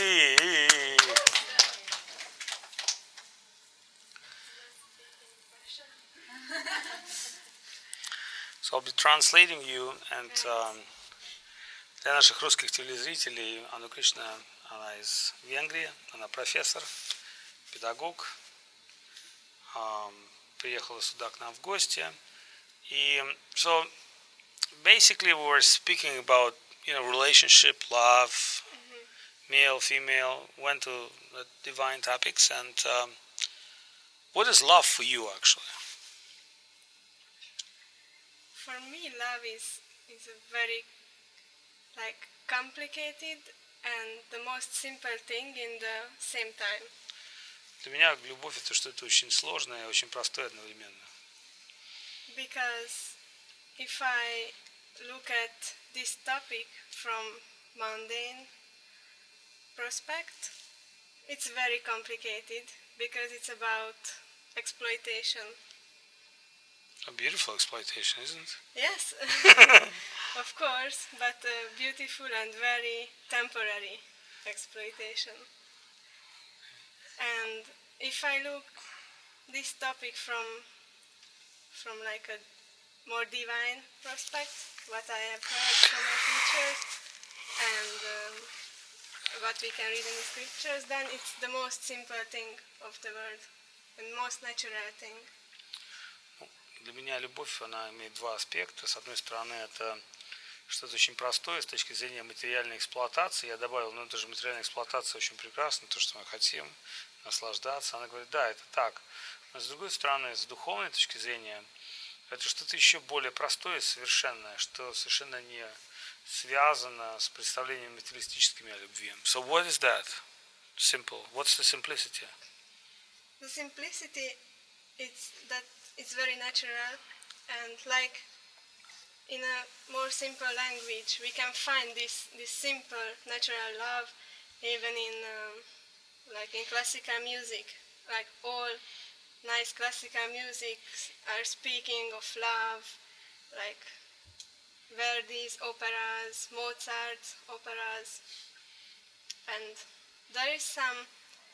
So I'll be translating you, and um, для наших русских телезрителей, Ану Кришна, она из Венгрии, она профессор, педагог, um, приехала сюда к нам в гости. И so basically we were speaking about, you know, relationship, love, mm-hmm. male, female, went to the divine topics, and um, what is love for you actually? For me, love is is a very like complicated and the most simple thing in the same time. Для меня любовь это что-то очень сложное и очень простое одновременно. Because if I look at this topic from mundane prospect, it's very complicated because it's about exploitation. A beautiful exploitation, isn't it? Yes, of course, but a beautiful and very temporary exploitation. And if I look this topic from from like a more divine prospect, what I have heard from my teachers and um, what we can read in the scriptures, then it's the most simple thing of the world and most natural thing. Для меня любовь, она имеет два аспекта. С одной стороны, это что-то очень простое с точки зрения материальной эксплуатации. Я добавил, ну это же материальная эксплуатация очень прекрасно, то, что мы хотим, наслаждаться. Она говорит, да, это так. Но с другой стороны, с духовной точки зрения, это что-то еще более простое и совершенное, что совершенно не связано с представлениями материалистическими о любви. So what is that? Simple. What's the simplicity? The simplicity is that it's very natural, and like in a more simple language we can find this this simple natural love even in um, like in classical music. Like all nice classical music are speaking of love, like Verdi's operas, Mozart's operas, and there is some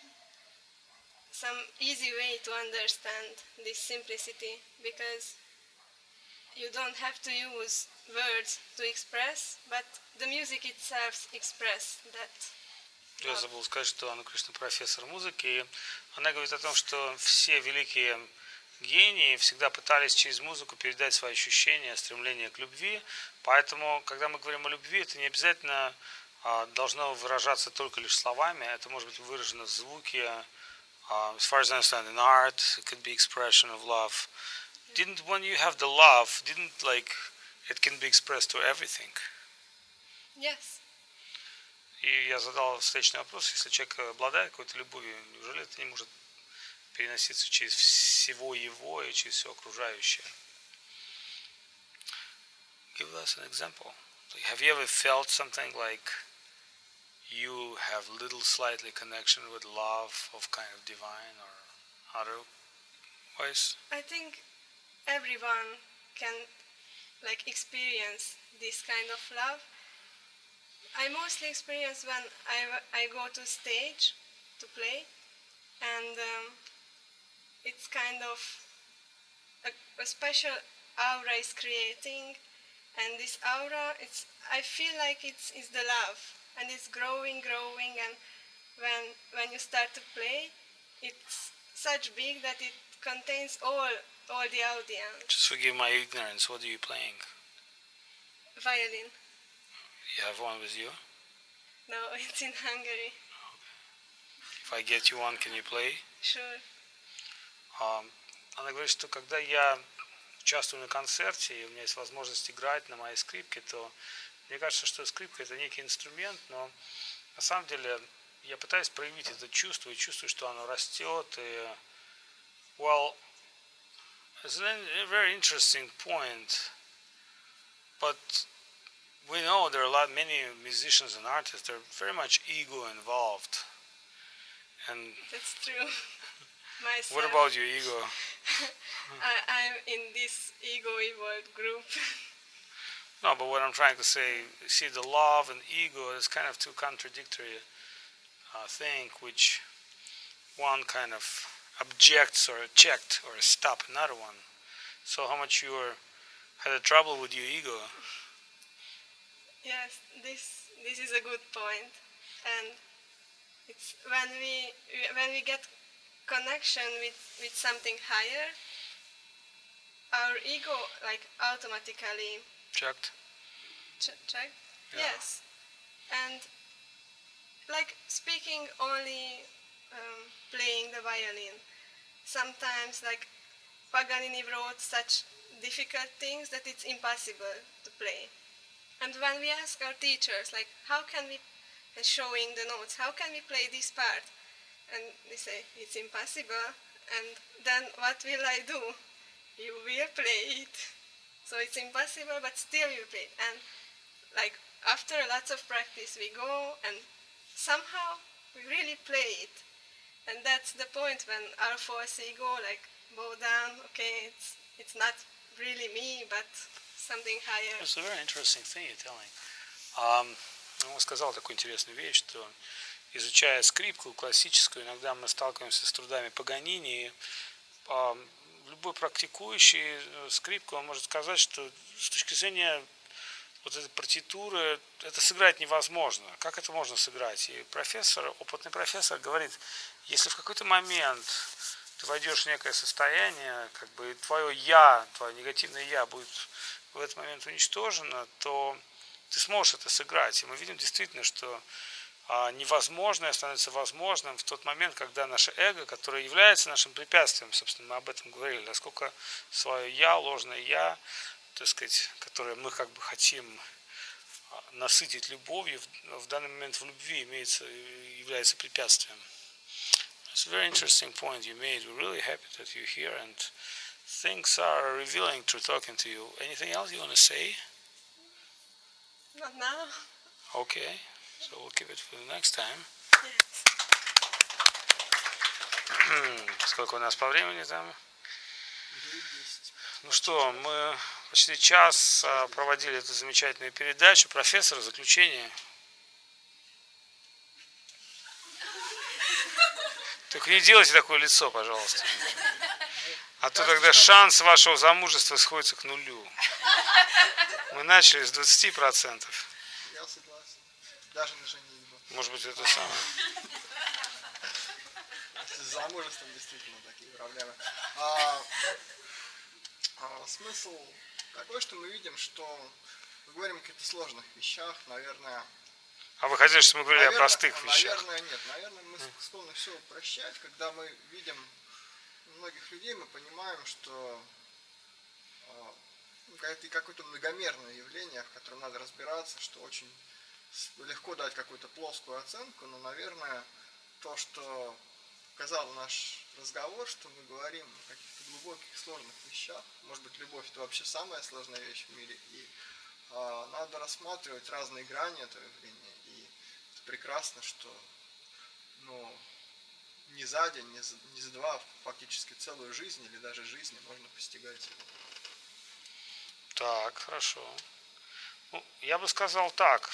some easy way to understand this simplicity, because you don't have to use words to express, but the music itself expresses that. Я забыл сказать, что Ану Кришна профессор музыки, и она говорит о том, что все великие гении всегда пытались через музыку передать свои ощущения, стремление к любви, поэтому, когда мы говорим о любви, это не обязательно а, должно выражаться только лишь словами, это может быть выражено в звуке. Uh, as far as I understand, in art, it could be expression of love. Didn't when you have the love, didn't like it can be expressed to everything? Yes. И я задал встречный вопрос: если человек обладает какой-то любовью, неужели это не может переноситься через всего его и через все окружающее? Give us an example. Have you ever felt something like you have little slightly connection with love of kind of divine or otherwise? I think everyone can like experience this kind of love. I mostly experience when I, I go to stage to play, and um, it's kind of a, a special aura is creating, and this aura, it's I feel like it's, it's the love. And it's growing, growing, and when when you start to play, it's such big that it contains all all the audience. Just forgive my ignorance. What are you playing? Violin. You have one with you? No, it's in Hungary. Okay. If I get you one, can you play? Sure. Um, она говорит, что когда я участвую на концерте и у меня есть возможность играть на моей скрипке, то мне кажется, что скрипка это некий инструмент, но на самом деле я пытаюсь проявить это чувство и чувствую, что оно растет. И, well, It's a very interesting point, but we know there are a lot many musicians and artists. They're very much ego involved. And That's true. Myself. What about your ego? I, I'm in this ego evolved group. No, but what I'm trying to say, you see, the love and ego is kind of two contradictory uh, thing, which one kind of objects or checked or stop another one. So how much you were, had a trouble with your ego? Yes, this this is a good point, and it's when we when we get connection with with something higher, our ego like automatically checked. Ch- check. Yeah. Yes, and like speaking only um, playing the violin. Sometimes like Paganini wrote such difficult things that it's impossible to play. And when we ask our teachers, like, how can we, uh, showing the notes, how can we play this part? And they say, it's impossible. And then what will I do? You will play it. So it's impossible, but still you play it. And like, after lots of practice, we go and somehow we really play it. And that's the point when our false ego, like, bow down, okay, it's, it's not really me, but something higher. It's a very interesting thing you're telling. Um, он сказал такую интересную вещь, что изучая скрипку классическую, иногда мы сталкиваемся с трудами Паганини. И, а, любой практикующий скрипку, он может сказать, что с точки зрения вот этой партитуры это сыграть невозможно. Как это можно сыграть? И профессор, опытный профессор говорит, если в какой-то момент ты войдешь в некое состояние, как бы твое «я», твое негативное «я» будет в этот момент уничтожено, то ты сможешь это сыграть. И мы видим действительно, что а, невозможное становится возможным в тот момент, когда наше эго, которое является нашим препятствием, собственно, мы об этом говорили, насколько свое «я», ложное «я», так сказать, которое мы как бы хотим насытить любовью, в, в данный момент в любви имеется, является препятствием. It's a very interesting point you made. We're really happy that you're here and things are revealing through talking to you. Anything else you want to say? Not now. Okay, so we'll keep it for the next time. Yes. Сколько у нас по времени там? Ну что, мы почти час проводили эту замечательную передачу. Профессор, заключение. Только не делайте такое лицо, пожалуйста. А то тогда шанс вашего замужества сходится к нулю. Мы начали с двадцати процентов. Я согласен. Даже на женитьбу. Может быть, это самое. С замужеством действительно такие проблемы. А, а, смысл такой, что мы видим, что мы говорим о каких-то сложных вещах, наверное. А вы хотели, чтобы мы говорили наверное, о простых вещах? Наверное, нет. Наверное, мы склонны все упрощать, когда мы видим многих людей, мы понимаем, что э, это какое-то многомерное явление, в котором надо разбираться, что очень легко дать какую-то плоскую оценку, но, наверное, то, что показал наш разговор, что мы говорим о каких-то глубоких, сложных вещах, может быть, любовь – это вообще самая сложная вещь в мире, и э, надо рассматривать разные грани этого явления, и это прекрасно, что, ну, не за день, не за, не за два, фактически целую жизнь или даже жизни можно постигать его. Так, хорошо. Ну, я бы сказал так.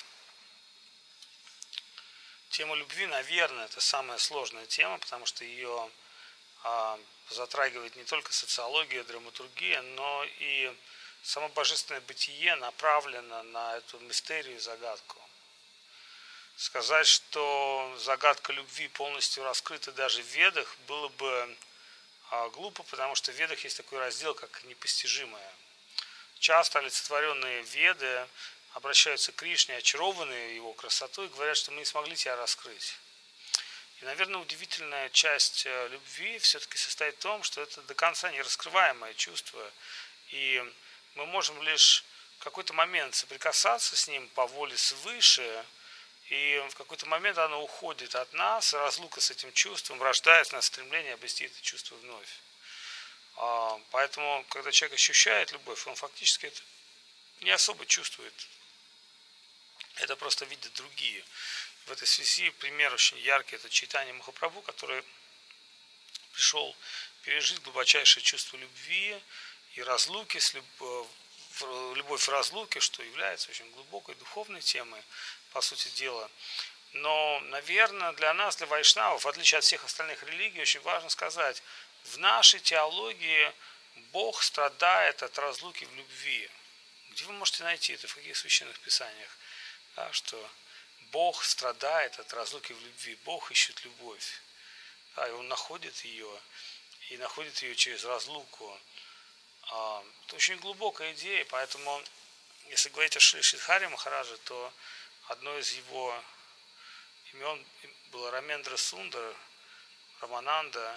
Тема любви, наверное, это самая сложная тема, потому что ее а, затрагивает не только социология, драматургия, но и само божественное бытие направлено на эту мистерию, загадку. Сказать, что загадка любви полностью раскрыта даже в Ведах, было бы а, глупо, потому что в Ведах есть такой раздел, как непостижимое. Часто олицетворенные Веды обращаются к Кришне, очарованные его красотой, и говорят, что мы не смогли тебя раскрыть. И, наверное, удивительная часть любви все-таки состоит в том, что это до конца не раскрываемое чувство, и мы можем лишь в какой-то момент соприкасаться с ним по воле свыше, и в какой-то момент оно уходит от нас, разлука с этим чувством рождает в нас стремление обрести это чувство вновь. Поэтому, когда человек ощущает любовь, он фактически это не особо чувствует. Это просто видят другие. В этой связи пример очень яркий – это Чайтанья Махапрабху, который пришел пережить глубочайшее чувство любви и разлуки, с люб... любовь в разлуке, что является очень глубокой духовной темой, по сути дела. Но, наверное, для нас, для вайшнавов, в отличие от всех остальных религий, очень важно сказать, в нашей теологии Бог страдает от разлуки в любви. Где вы можете найти это, в каких священных писаниях? Да, что Бог страдает от разлуки в любви, Бог ищет любовь. Да, и Он находит ее, и находит ее через разлуку. Это очень глубокая идея, поэтому, если говорить о Шри Шридхари Махараджа, то одно из его имен было Рамендра Сундар, Рамананда.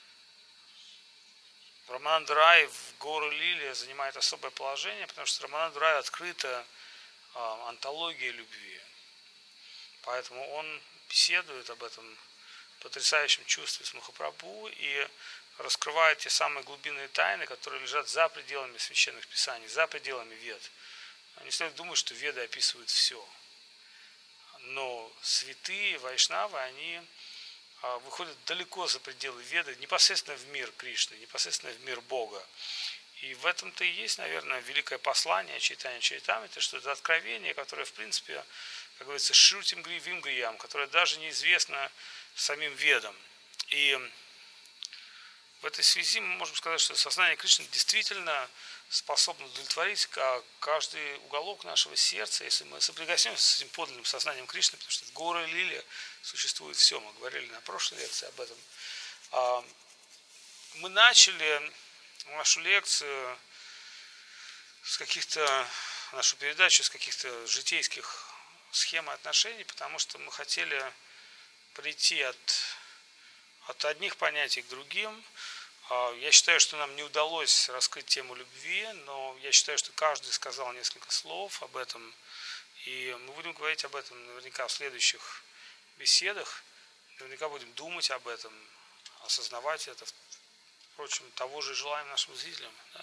Рамананда Рай в Гору Лилия занимает особое положение, потому что Рамананда Рай открыта а, антология любви. Поэтому он беседует об этом потрясающем чувстве с Махапрабху и раскрывает те самые глубинные тайны, которые лежат за пределами священных писаний, за пределами Вед. Не следует думать, что Веды описывают все. Но святые вайшнавы, они выходят далеко за пределы Веды, непосредственно в мир Кришны, непосредственно в мир Бога. И в этом-то и есть, наверное, великое послание Чайтанья Чаритамриты, что это откровение, которое, в принципе, как говорится, шрутим гривим гриям, которое даже неизвестно самим Ведам. И в этой связи мы можем сказать, что сознание Кришны действительно способно удовлетворить каждый уголок нашего сердца, если мы соприкоснемся с этим подлинным сознанием Кришны, потому что в Горе Лиле существует все. Мы говорили на прошлой лекции об этом. Мы начали нашу лекцию с каких-то, нашу передачу с каких-то житейских схем и отношений, потому что мы хотели прийти от, от одних понятий к другим. Я считаю, что нам не удалось раскрыть тему любви, но я считаю, что каждый сказал несколько слов об этом. И мы будем говорить об этом наверняка в следующих беседах. Наверняка будем думать об этом, осознавать это. Впрочем, того же желаем нашим зрителям. Да?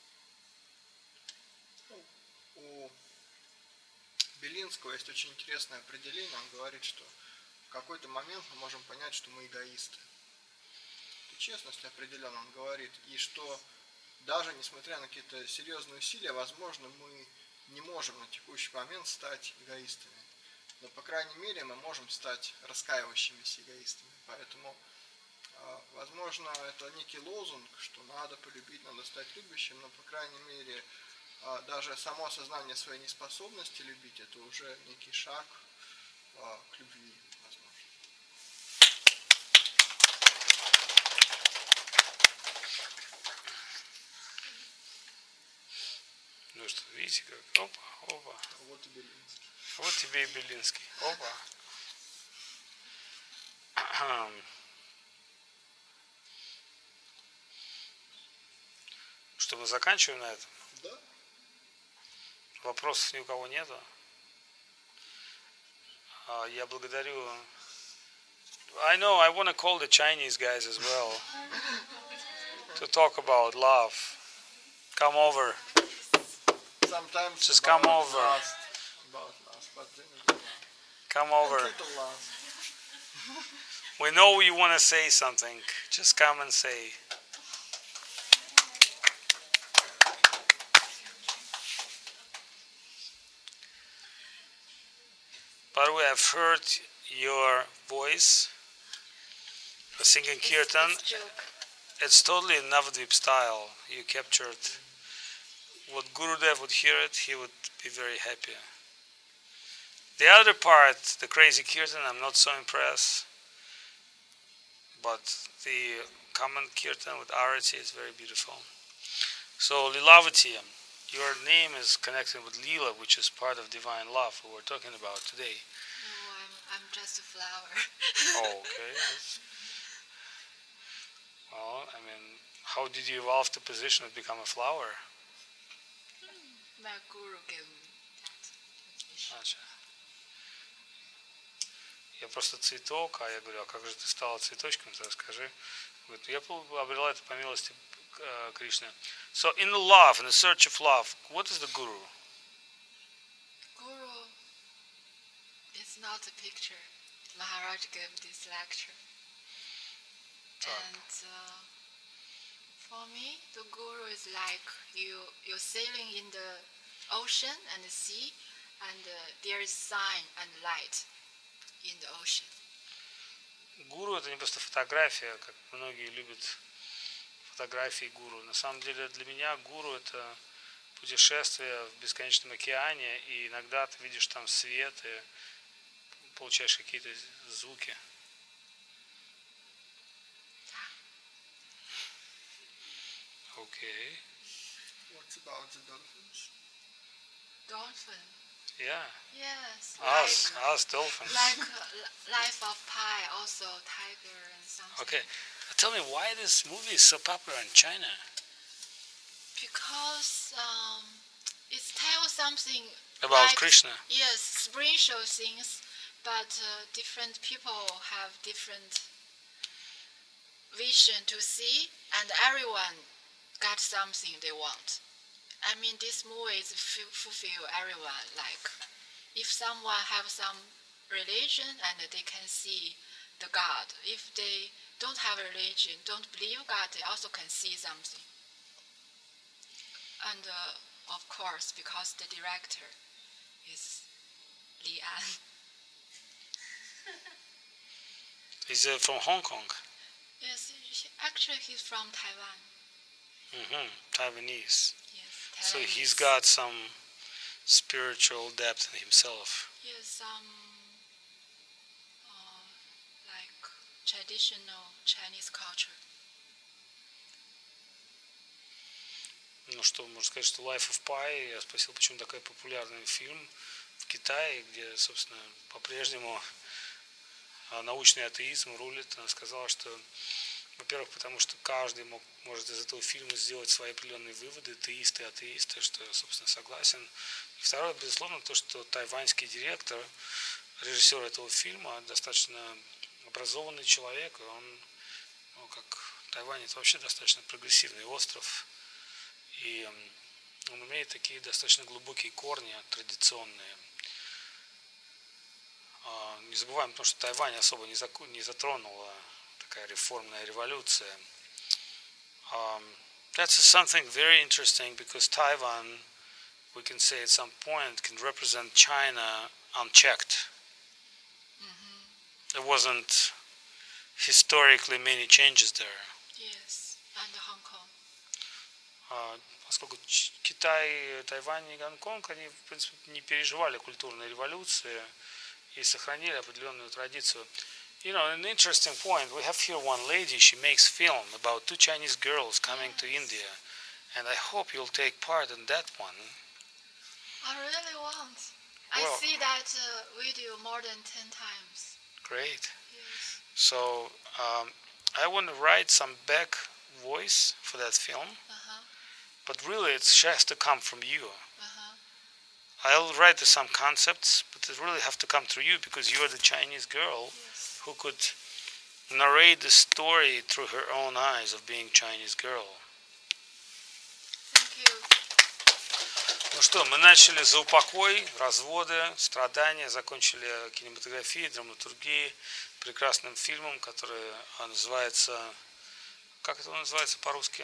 У Белинского есть очень интересное определение. Он говорит, что в какой-то момент мы можем понять, что мы эгоисты. Честность определенно он говорит, и что даже несмотря на какие-то серьезные усилия, возможно, мы не можем на текущий момент стать эгоистами. Но, по крайней мере, мы можем стать раскаивающимися эгоистами. Поэтому, возможно, это некий лозунг, что надо полюбить, надо стать любящим, но, по крайней мере, даже само осознание своей неспособности любить, это уже некий шаг к любви. Ну что, видите, как? Опа, опа. Вот и Белинский. Вот тебе и Белинский. Опа. Что, мы заканчиваем на этом? Да. Вопросов ни у кого нету. Я благодарю. I know, I want to call the Chinese guys as well to talk about love. Come over. Sometimes just come over. Last, about last, but then come over. We know you want to say something. Just come and say. But we have heard your voice singing kirtan. It's, it's, it's totally in Navadvip style. You captured. What Gurudev would hear it, he would be very happy. The other part, the crazy kirtan, I'm not so impressed. But the common kirtan with Arati is very beautiful. So Lilavati, your name is connected with Lila, which is part of divine love, who we're talking about today. No, I'm, I'm just a flower. Oh, okay. That's... Well, I mean, how did you evolve to position to become a flower? My guru gave me that position. Gotcha. я просто цветок, а я говорю, а как же ты стала цветочком, ты расскажи. Говорит, я обрела это по милости Кришны. So in the love, in the search of love, what is the guru? Guru is not a picture. Maharaj gave this lecture. And uh, for me, the guru is like you, you're sailing in the ocean and the sea, and uh, there is sign and light in the ocean. Гуру это не просто фотография, как многие любят фотографии гуру. На самом деле для меня гуру это путешествие в бесконечном океане, и иногда ты видишь там свет и получаешь какие-то звуки. Okay. What about the dolphins? Dolphin. Yeah. Yes. Us, like, us dolphins. Like uh, Life of Pi, also tiger and something. Okay. Tell me why this movie is so popular in China? Because um, it tells something About like, Krishna. Yes, spiritual things, but uh, different people have different vision to see, and everyone got something they want. I mean, this movie is f- fulfill everyone. Like, if someone have some religion and they can see the God, if they don't have a religion, don't believe God, they also can see something. And uh, of course, because the director is Li An. He's uh, from Hong Kong. Yes, he, actually he's from Taiwan. Mm-hmm. Taiwanese. Yes, Taiwanese. So he's got some spiritual depth in himself. Yes, some uh, like traditional Chinese culture. Ну что, можно сказать, что Life of Pi, я спросил, почему такой популярный фильм в Китае, где, собственно, по-прежнему научный атеизм рулит. Она сказала, что, во-первых, потому что каждый мог, может из этого фильма сделать свои определенные выводы, теисты и атеисты, что я, собственно, согласен. И второе, безусловно, то, что тайваньский директор, режиссер этого фильма, достаточно образованный человек, и он, ну, как Тайвань, это вообще достаточно прогрессивный остров, и он имеет такие достаточно глубокие корни, традиционные. Не забываем, потому что Тайвань особо не, заку... не затронула такая реформная революция. Um, that's something very interesting because Taiwan, we can say at some point, can represent China unchecked. Mm-hmm. There wasn't historically many changes there. Yes, and Hong Kong. Uh, поскольку Китай, Тайвань и Гонконг, они, в принципе, не переживали культурной революции и сохранили определенную традицию. You know, an interesting point, we have here one lady, she makes film about two Chinese girls coming yes. to India, and I hope you'll take part in that one. I really want. Well, I see that uh, video more than ten times. Great. Yes. So, um, I want to write some back voice for that film, uh-huh. but really it has to come from you. Uh-huh. I'll write some concepts, but it really have to come through you because you're the Chinese girl yes. who could narrate the story through her own eyes of being Chinese girl. Thank you. Ну что, мы начали за упокой, разводы, страдания, закончили кинематографией, драматургией, прекрасным фильмом, который называется, как это называется по-русски?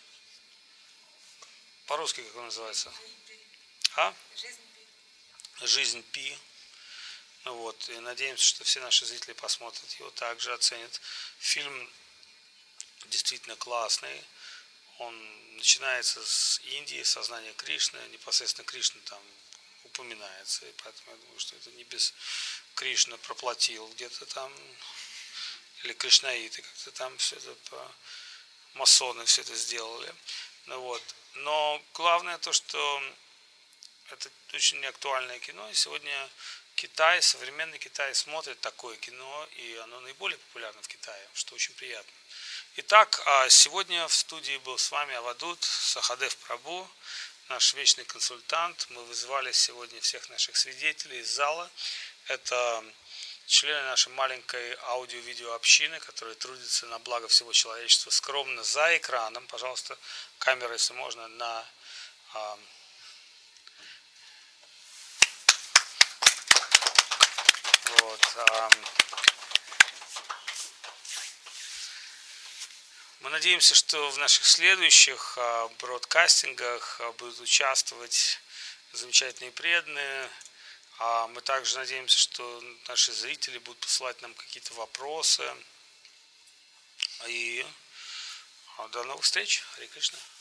По-русски как он называется? А? Жизнь Пи. Ну вот, и надеемся, что все наши зрители посмотрят его, также оценят. Фильм действительно классный. Он начинается с Индии, сознания Кришны, непосредственно Кришна там упоминается, и поэтому я думаю, что это не без Кришна проплатил где-то там, или кришнаиты как-то там все это, по... масоны все это сделали. Ну вот. Но главное то, что это очень актуальное кино, и сегодня Китай, современный Китай смотрит такое кино, и оно наиболее популярно в Китае, что очень приятно. Итак, сегодня в студии был с вами Авадут Сахадев Прабу, наш вечный консультант. Мы вызвали сегодня всех наших свидетелей из зала. Это члены нашей маленькой аудио-видео общины, которые трудятся на благо всего человечества, скромно за экраном. Пожалуйста, камера, если можно, на а, вот, а, мы надеемся, что в наших следующих а, бродкастингах а, будут участвовать замечательные преданные. А мы также надеемся, что наши зрители будут посылать нам какие-то вопросы. И до новых встреч. Харе Кришна.